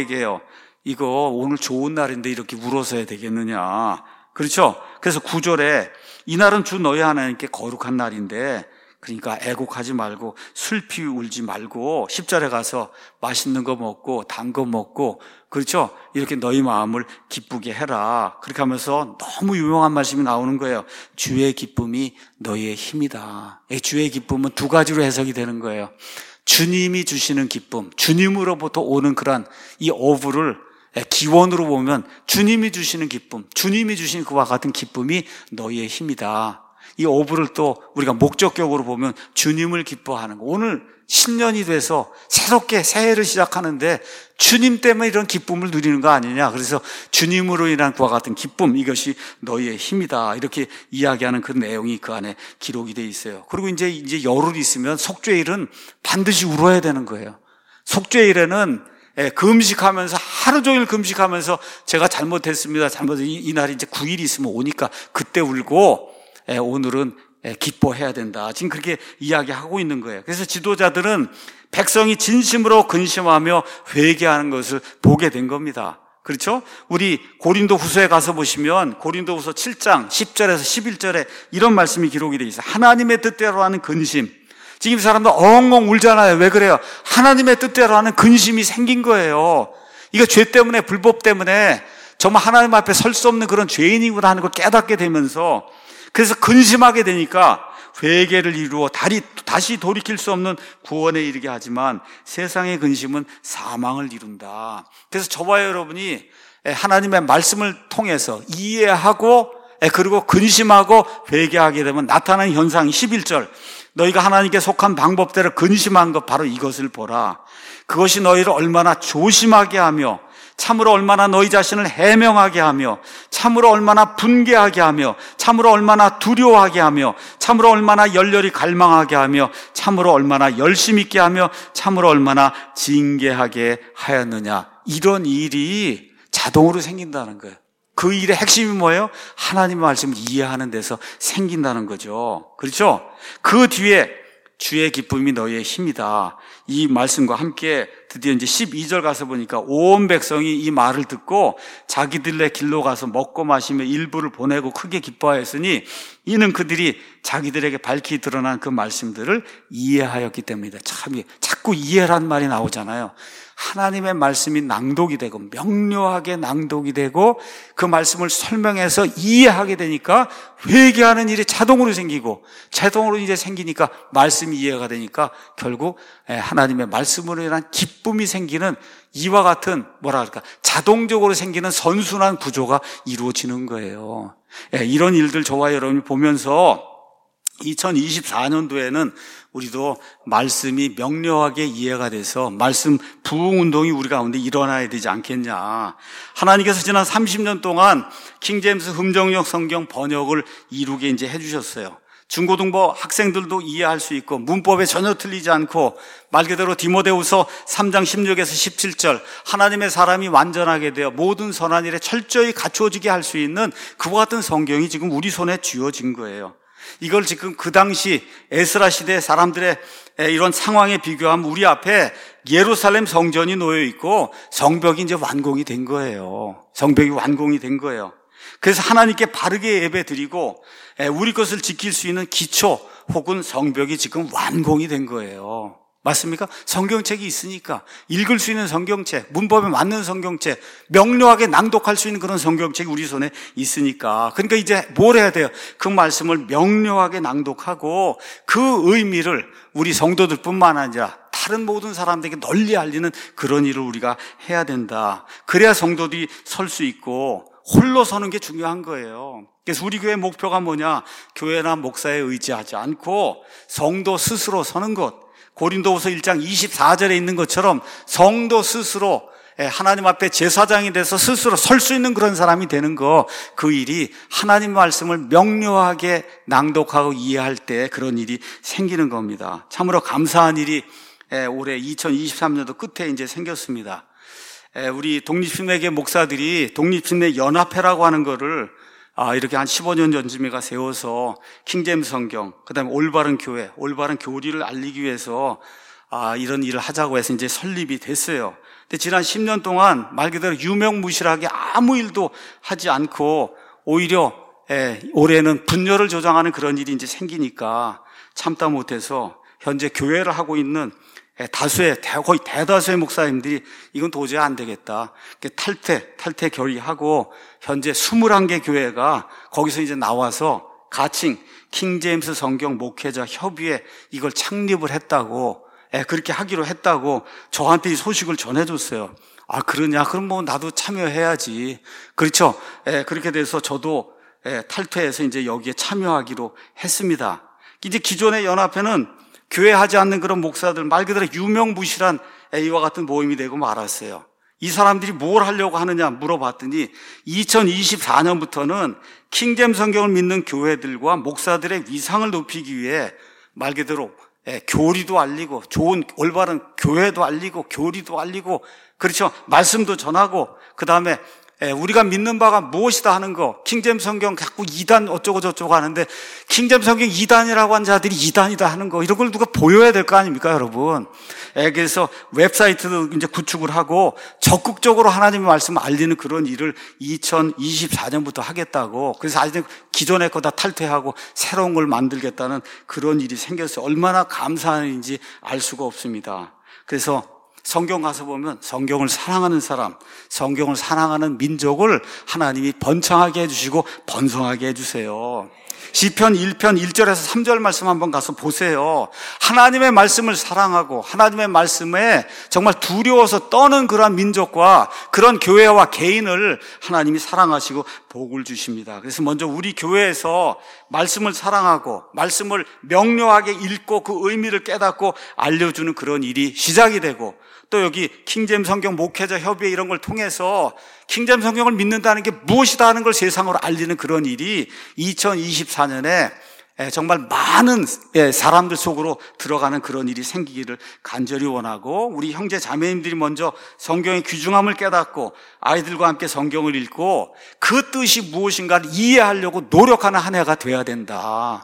이거 오늘 좋은 날인데 이렇게 울어서 해야 되겠느냐? 그렇죠? 그래서 9절에 이날은 주 너희 하나님께 거룩한 날인데 그러니까 애곡하지 말고 슬피 울지 말고 10절에 가서 맛있는 거 먹고 단 거 먹고 그렇죠? 이렇게 너희 마음을 기쁘게 해라. 그렇게 하면서 너무 유명한 말씀이 나오는 거예요. 주의 기쁨이 너희의 힘이다. 주의 기쁨은 두 가지로 해석이 되는 거예요. 주님이 주시는 기쁨, 주님으로부터 오는 그런 이 어부를 기원으로 보면 주님이 주시는 기쁨, 주님이 주신 그와 같은 기쁨이 너희의 힘이다. 이 어부를 또 우리가 목적격으로 보면 주님을 기뻐하는 거. 오늘 신년이 돼서 새롭게 새해를 시작하는데 주님 때문에 이런 기쁨을 누리는 거 아니냐. 그래서 주님으로 인한 그와 같은 기쁨, 이것이 너희의 힘이다. 이렇게 이야기하는 그 내용이 그 안에 기록이 돼 있어요. 그리고 이제 열흘이 있으면 속죄일은 반드시 울어야 되는 거예요. 속죄일에는 금식하면서 하루 종일 금식하면서 제가 잘못했습니다. 이날이 이제 9일이 있으면 오니까 그때 울고 오늘은 기뻐해야 된다. 지금 그렇게 이야기하고 있는 거예요. 그래서 지도자들은 백성이 진심으로 근심하며 회개하는 것을 보게 된 겁니다. 그렇죠? 우리 고린도후서에 가서 보시면 고린도후서 7장 10절에서 11절에 이런 말씀이 기록이 되어 있어요. 하나님의 뜻대로 하는 근심. 지금 이 사람들 엉엉 울잖아요. 왜 그래요? 하나님의 뜻대로 하는 근심이 생긴 거예요. 이거 죄 때문에, 불법 때문에 정말 하나님 앞에 설 수 없는 그런 죄인이구나 하는 걸 깨닫게 되면서 그래서 근심하게 되니까 회개를 이루어 다시 돌이킬 수 없는 구원에 이르게 하지만 세상의 근심은 사망을 이룬다. 그래서 저와 여러분이 하나님의 말씀을 통해서 이해하고 그리고 근심하고 회개하게 되면 나타나는 현상이 11절. 너희가 하나님께 속한 방법대로 근심한 것 바로 이것을 보라. 그것이 너희를 얼마나 조심하게 하며 참으로 얼마나 너희 자신을 해명하게 하며 참으로 얼마나 분개하게 하며 참으로 얼마나 두려워하게 하며 참으로 얼마나 열렬히 갈망하게 하며 참으로 얼마나 열심 있게 하며 참으로 얼마나 징계하게 하였느냐. 이런 일이 자동으로 생긴다는 거예요. 그 일의 핵심이 뭐예요? 하나님의 말씀을 이해하는 데서 생긴다는 거죠. 그렇죠? 그 뒤에 주의 기쁨이 너희의 힘이다. 이 말씀과 함께 드디어 이제 12절 가서 보니까 온 백성이 이 말을 듣고 자기들의 길로 가서 먹고 마시며 일부를 보내고 크게 기뻐하였으니 이는 그들이 자기들에게 밝히 드러난 그 말씀들을 이해하였기 때문이다. 참 자꾸 이해란 말이 나오잖아요. 하나님의 말씀이 낭독이 되고 명료하게 낭독이 되고 그 말씀을 설명해서 이해하게 되니까 회개하는 일이 자동으로 생기고 자동으로 이제 생기니까 말씀이 이해가 되니까 결국 하나님의 말씀으로 인한 기쁨이 생기는 이와 같은 자동적으로 생기는 선순환 구조가 이루어지는 거예요. 이런 일들 저와 여러분이 보면서 2024년도에는 우리도 말씀이 명료하게 이해가 돼서 말씀 부흥운동이 우리 가운데 일어나야 되지 않겠냐. 하나님께서 지난 30년 동안 킹제임스 흠정역 성경 번역을 이루게 이제 해주셨어요. 중고등부 학생들도 이해할 수 있고 문법에 전혀 틀리지 않고 말 그대로 디모데후서 3장 16에서 17절 하나님의 사람이 완전하게 되어 모든 선한 일에 철저히 갖추어지게 할 수 있는 그와 같은 성경이 지금 우리 손에 쥐어진 거예요. 이걸 지금 그 당시 에스라 시대 사람들의 이런 상황에 비교하면 우리 앞에 예루살렘 성전이 놓여 있고 성벽이 이제 완공이 된 거예요. 성벽이 완공이 된 거예요. 그래서 하나님께 바르게 예배 드리고 우리 것을 지킬 수 있는 기초 혹은 성벽이 지금 완공이 된 거예요. 맞습니까? 성경책이 있으니까 읽을 수 있는 성경책, 문법에 맞는 성경책, 명료하게 낭독할 수 있는 그런 성경책이 우리 손에 있으니까. 그러니까 이제 뭘 해야 돼요? 그 말씀을 명료하게 낭독하고 그 의미를 우리 성도들뿐만 아니라 다른 모든 사람들에게 널리 알리는 그런 일을 우리가 해야 된다. 그래야 성도들이 설 수 있고 홀로 서는 게 중요한 거예요. 그래서 우리 교회 목표가 뭐냐? 교회나 목사에 의지하지 않고 성도 스스로 서는 것. 고린도후서 1장 24절에 있는 것처럼 성도 스스로 하나님 앞에 제사장이 돼서 스스로 설 수 있는 그런 사람이 되는 거, 그 일이 하나님 말씀을 명료하게 낭독하고 이해할 때 그런 일이 생기는 겁니다. 참으로 감사한 일이 올해 2023년도 끝에 이제 생겼습니다. 우리 독립신문회 목사들이 독립신문회 연합회라고 하는 거를 이렇게 한 15년 전쯤에가 세워서 킹제임스 성경, 그 다음에 올바른 교회, 올바른 교리를 알리기 위해서 이런 일을 하자고 해서 이제 설립이 됐어요. 근데 지난 10년 동안 말 그대로 유명무실하게 아무 일도 하지 않고 오히려 올해는 분열을 조장하는 그런 일이 이제 생기니까 참다 못해서 현재 교회를 하고 있는 거의 대다수의 목사님들이 이건 도저히 안 되겠다. 탈퇴 결의하고 현재 21개 교회가 거기서 이제 나와서 가칭 킹제임스 성경 목회자 협의회 이걸 창립을 했다고, 그렇게 하기로 했다고 저한테 이 소식을 전해줬어요. 그러냐? 그럼 뭐 나도 참여해야지. 그렇죠? 그렇게 돼서 저도 탈퇴해서 이제 여기에 참여하기로 했습니다. 이제 기존의 연합회는 교회하지 않는 그런 목사들, 말 그대로 유명무실한 이와 같은 모임이 되고 말았어요. 이 사람들이 뭘 하려고 하느냐 물어봤더니 2024년부터는 킹제임스 성경을 믿는 교회들과 목사들의 위상을 높이기 위해 말 그대로 교리도 알리고 좋은 올바른 교회도 알리고 교리도 알리고, 그렇죠, 말씀도 전하고, 그 다음에 우리가 믿는 바가 무엇이다 하는 거, 킹제임스 성경 자꾸 2단 어쩌고 저쩌고 하는데 킹제임스 성경 2단이라고 한 자들이 2단이다 하는 거, 이런 걸 누가 보여야 될 거 아닙니까, 여러분? 그래서 웹사이트도 이제 구축을 하고 적극적으로 하나님의 말씀을 알리는 그런 일을 2024년부터 하겠다고, 그래서 아직 기존의 거 다 탈퇴하고 새로운 걸 만들겠다는 그런 일이 생겼어요. 얼마나 감사한 일인지 알 수가 없습니다. 그래서 성경 가서 보면 성경을 사랑하는 사람, 성경을 사랑하는 민족을 하나님이 번창하게 해주시고 번성하게 해주세요. 시편 1편 1절에서 3절 말씀 한번 가서 보세요. 하나님의 말씀을 사랑하고 하나님의 말씀에 정말 두려워서 떠는 그러한 민족과 그런 교회와 개인을 하나님이 사랑하시고 복을 주십니다. 그래서 먼저 우리 교회에서 말씀을 사랑하고 말씀을 명료하게 읽고 그 의미를 깨닫고 알려주는 그런 일이 시작이 되고, 또 여기 킹제임스 성경 목회자 협의회 이런 걸 통해서 킹제임스 성경을 믿는다는 게 무엇이다 하는 걸 세상으로 알리는 그런 일이 2024년에 정말 많은 사람들 속으로 들어가는 그런 일이 생기기를 간절히 원하고, 우리 형제 자매님들이 먼저 성경의 귀중함을 깨닫고 아이들과 함께 성경을 읽고 그 뜻이 무엇인가를 이해하려고 노력하는 한 해가 돼야 된다.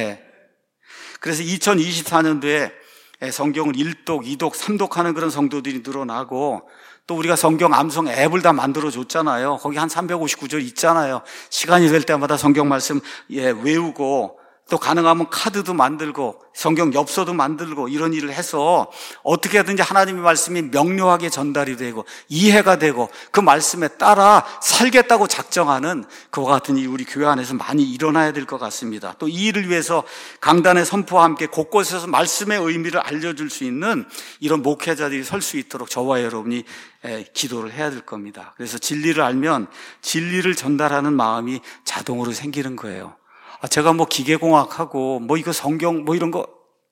그래서 2024년도에 성경을 1독, 2독, 3독하는 그런 성도들이 늘어나고, 또 우리가 성경 암송 앱을 다 만들어줬잖아요. 거기 한 359절 있잖아요. 시간이 될 때마다 성경 말씀 외우고, 또 가능하면 카드도 만들고 성경 엽서도 만들고 이런 일을 해서 어떻게 하든지 하나님의 말씀이 명료하게 전달이 되고 이해가 되고 그 말씀에 따라 살겠다고 작정하는 그와 같은 일이 우리 교회 안에서 많이 일어나야 될 것 같습니다. 또 이 일을 위해서 강단의 선포와 함께 곳곳에서 말씀의 의미를 알려줄 수 있는 이런 목회자들이 설 수 있도록 저와 여러분이 기도를 해야 될 겁니다. 그래서 진리를 알면 진리를 전달하는 마음이 자동으로 생기는 거예요. 제가 기계공학하고 이거 성경 이런 거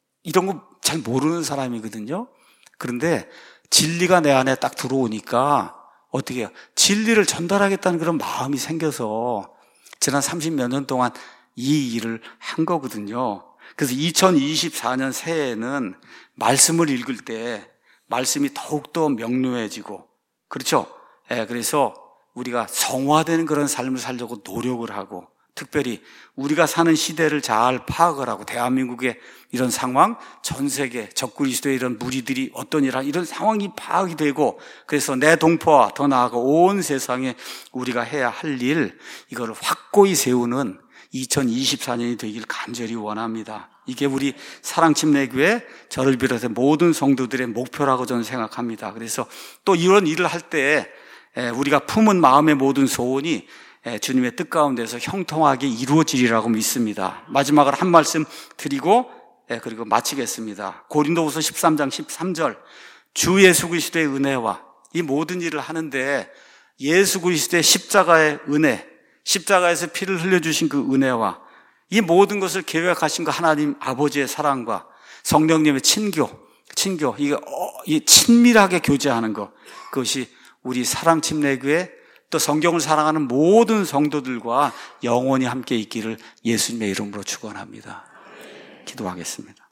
잘 모르는 사람이거든요. 그런데 진리가 내 안에 딱 들어오니까 어떻게 해요? 진리를 전달하겠다는 그런 마음이 생겨서 지난 30몇 년 동안 이 일을 한 거거든요. 그래서 2024년 새해에는 말씀을 읽을 때 말씀이 더욱더 명료해지고, 그렇죠? 그래서 우리가 성화되는 그런 삶을 살려고 노력을 하고, 특별히 우리가 사는 시대를 잘 파악을 하고, 대한민국의 이런 상황, 전 세계 적그리스도의 이런 무리들이 어떤 이런 상황이 파악이 되고, 그래서 내 동포와 더 나아가 온 세상에 우리가 해야 할 일, 이거를 확고히 세우는 2024년이 되길 간절히 원합니다. 이게 우리 사랑침례교회, 저를 비롯해 모든 성도들의 목표라고 저는 생각합니다. 그래서 또 이런 일을 할 때 우리가 품은 마음의 모든 소원이 주님의 뜻 가운데서 형통하게 이루어지리라고 믿습니다. 마지막으로 한 말씀 드리고 그리고 마치겠습니다. 고린도후서 13장 13절, 주 예수 그리스도의 은혜와, 이 모든 일을 하는데 예수 그리스도의 십자가의 은혜, 십자가에서 피를 흘려주신 그 은혜와 이 모든 것을 계획하신 그 하나님 아버지의 사랑과 성령님의 친교, 이 친밀하게 교제하는 것, 그것이 우리 사랑침례교회 또 성경을 사랑하는 모든 성도들과 영원히 함께 있기를 예수님의 이름으로 축원합니다. 기도하겠습니다.